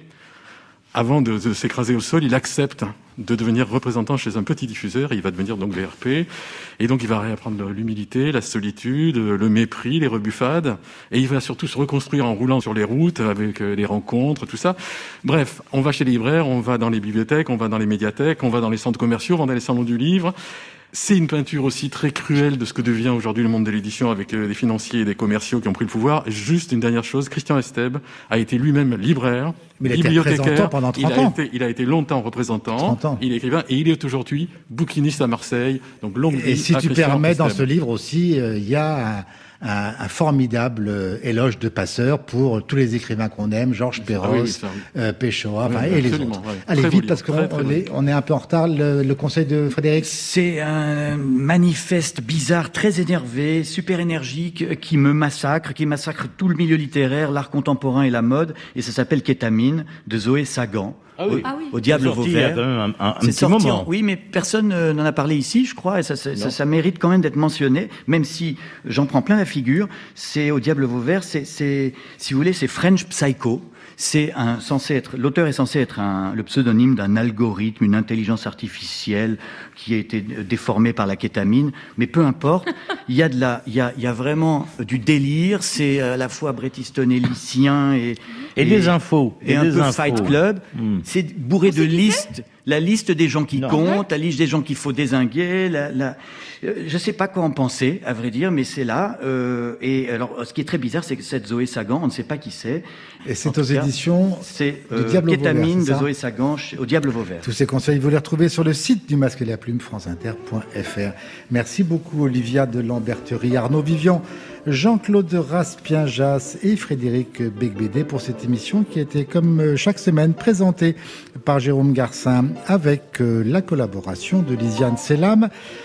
S5: avant de, de s'écraser au sol, il accepte de devenir représentant chez un petit diffuseur. Et il va devenir donc V R P. Et donc, il va réapprendre l'humilité, la solitude, le mépris, les rebuffades. Et il va surtout se reconstruire en roulant sur les routes, avec les rencontres, tout ça. Bref, on va chez les libraires, on va dans les bibliothèques, on va dans les médiathèques, on va dans les centres commerciaux, on va dans les salons du livre. C'est une peinture aussi très cruelle de ce que devient aujourd'hui le monde de l'édition, avec des financiers et des commerciaux qui ont pris le pouvoir. Juste une dernière chose, Christian Esteb a été lui-même libraire,
S1: mais il
S5: bibliothécaire.
S1: A été représentant pendant trente
S5: il a
S1: ans.
S5: Été, il a été longtemps représentant.
S1: trente ans.
S5: Il est écrivain et il est aujourd'hui bouquiniste à Marseille. Donc longue vie
S1: Et si
S5: à
S1: tu
S5: Christian
S1: permets,
S5: Esteb.
S1: dans ce livre aussi, il euh, y a un, un, un formidable euh, éloge de passeur pour tous les écrivains qu'on aime, Georges Perros,
S5: ah oui, ça, oui.
S1: euh, Péchoa,
S5: oui,
S1: enfin,
S5: oui,
S1: et les autres.
S5: Ouais.
S1: Allez
S5: très
S1: vite
S5: beau
S1: parce qu'on
S5: très, très
S1: on, est, on est un peu en retard. Le, le conseil de Frédéric.
S6: C'est un manifeste bizarre, très énervé, super énergique, qui me massacre, qui massacre tout le milieu littéraire, l'art contemporain et la mode. Et ça s'appelle Kétamine, de Zoé Sagan.
S4: Ah oui.
S6: Au,
S3: ah oui.
S6: au Diable
S4: sorti,
S6: Vauvert.
S4: Il y a quand même un, un, un
S6: c'est
S4: petit
S6: sorti
S4: moment.
S6: En, oui, mais personne euh, n'en a parlé ici, je crois, et ça, ça, ça, ça mérite quand même d'être mentionné, même si j'en prends plein la figure. C'est au Diable Vauvert, c'est, c'est, si vous voulez, c'est French Psycho. C'est un, censé être, l'auteur est censé être un, le pseudonyme d'un algorithme, une intelligence artificielle qui a été déformée par la kétamine. Mais peu importe, il y a de la, il y a, il y a vraiment du délire. C'est à la fois Bret Easton Ellisien et,
S4: et, et des infos.
S6: Et, et un
S4: des
S6: peu
S4: infos.
S6: Fight Club. Mm. C'est bourré de listes. La liste des gens qui
S4: non.
S6: comptent, la liste des gens qu'il faut dézinguer, la, la... je sais pas quoi en penser, à vrai dire, mais c'est là. Euh, et alors, ce qui est très bizarre, c'est que cette Zoé Sagan, on ne sait pas qui c'est.
S1: Et c'est aux cas, éditions
S6: c'est,
S1: du
S6: euh,
S1: Diable
S6: Kétamine
S1: Vauvert,
S6: de Zoé Sagan au Diable Vauvert.
S1: Tous ces conseils, vous les retrouvez sur le site du Masque et la Plume, franceinter point f r. Merci beaucoup, Olivia de Lamberterie, Arnaud Vivian, Jean-Claude Raspien-Jass et Frédéric Becbédé pour cette émission qui était, comme chaque semaine, présentée par Jérôme Garcin avec la collaboration de Lisiane Selam.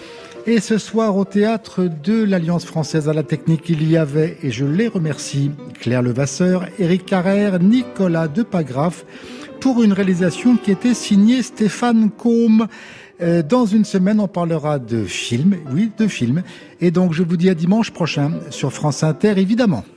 S1: Et ce soir, au théâtre de l'Alliance française à la technique, il y avait, et je les remercie, Claire Levasseur, Éric Carrère, Nicolas Depagraf, pour une réalisation qui était signée Stéphane Combe. Euh, dans une semaine, on parlera de films, oui, de films. Et donc, je vous dis à dimanche prochain sur France Inter, évidemment.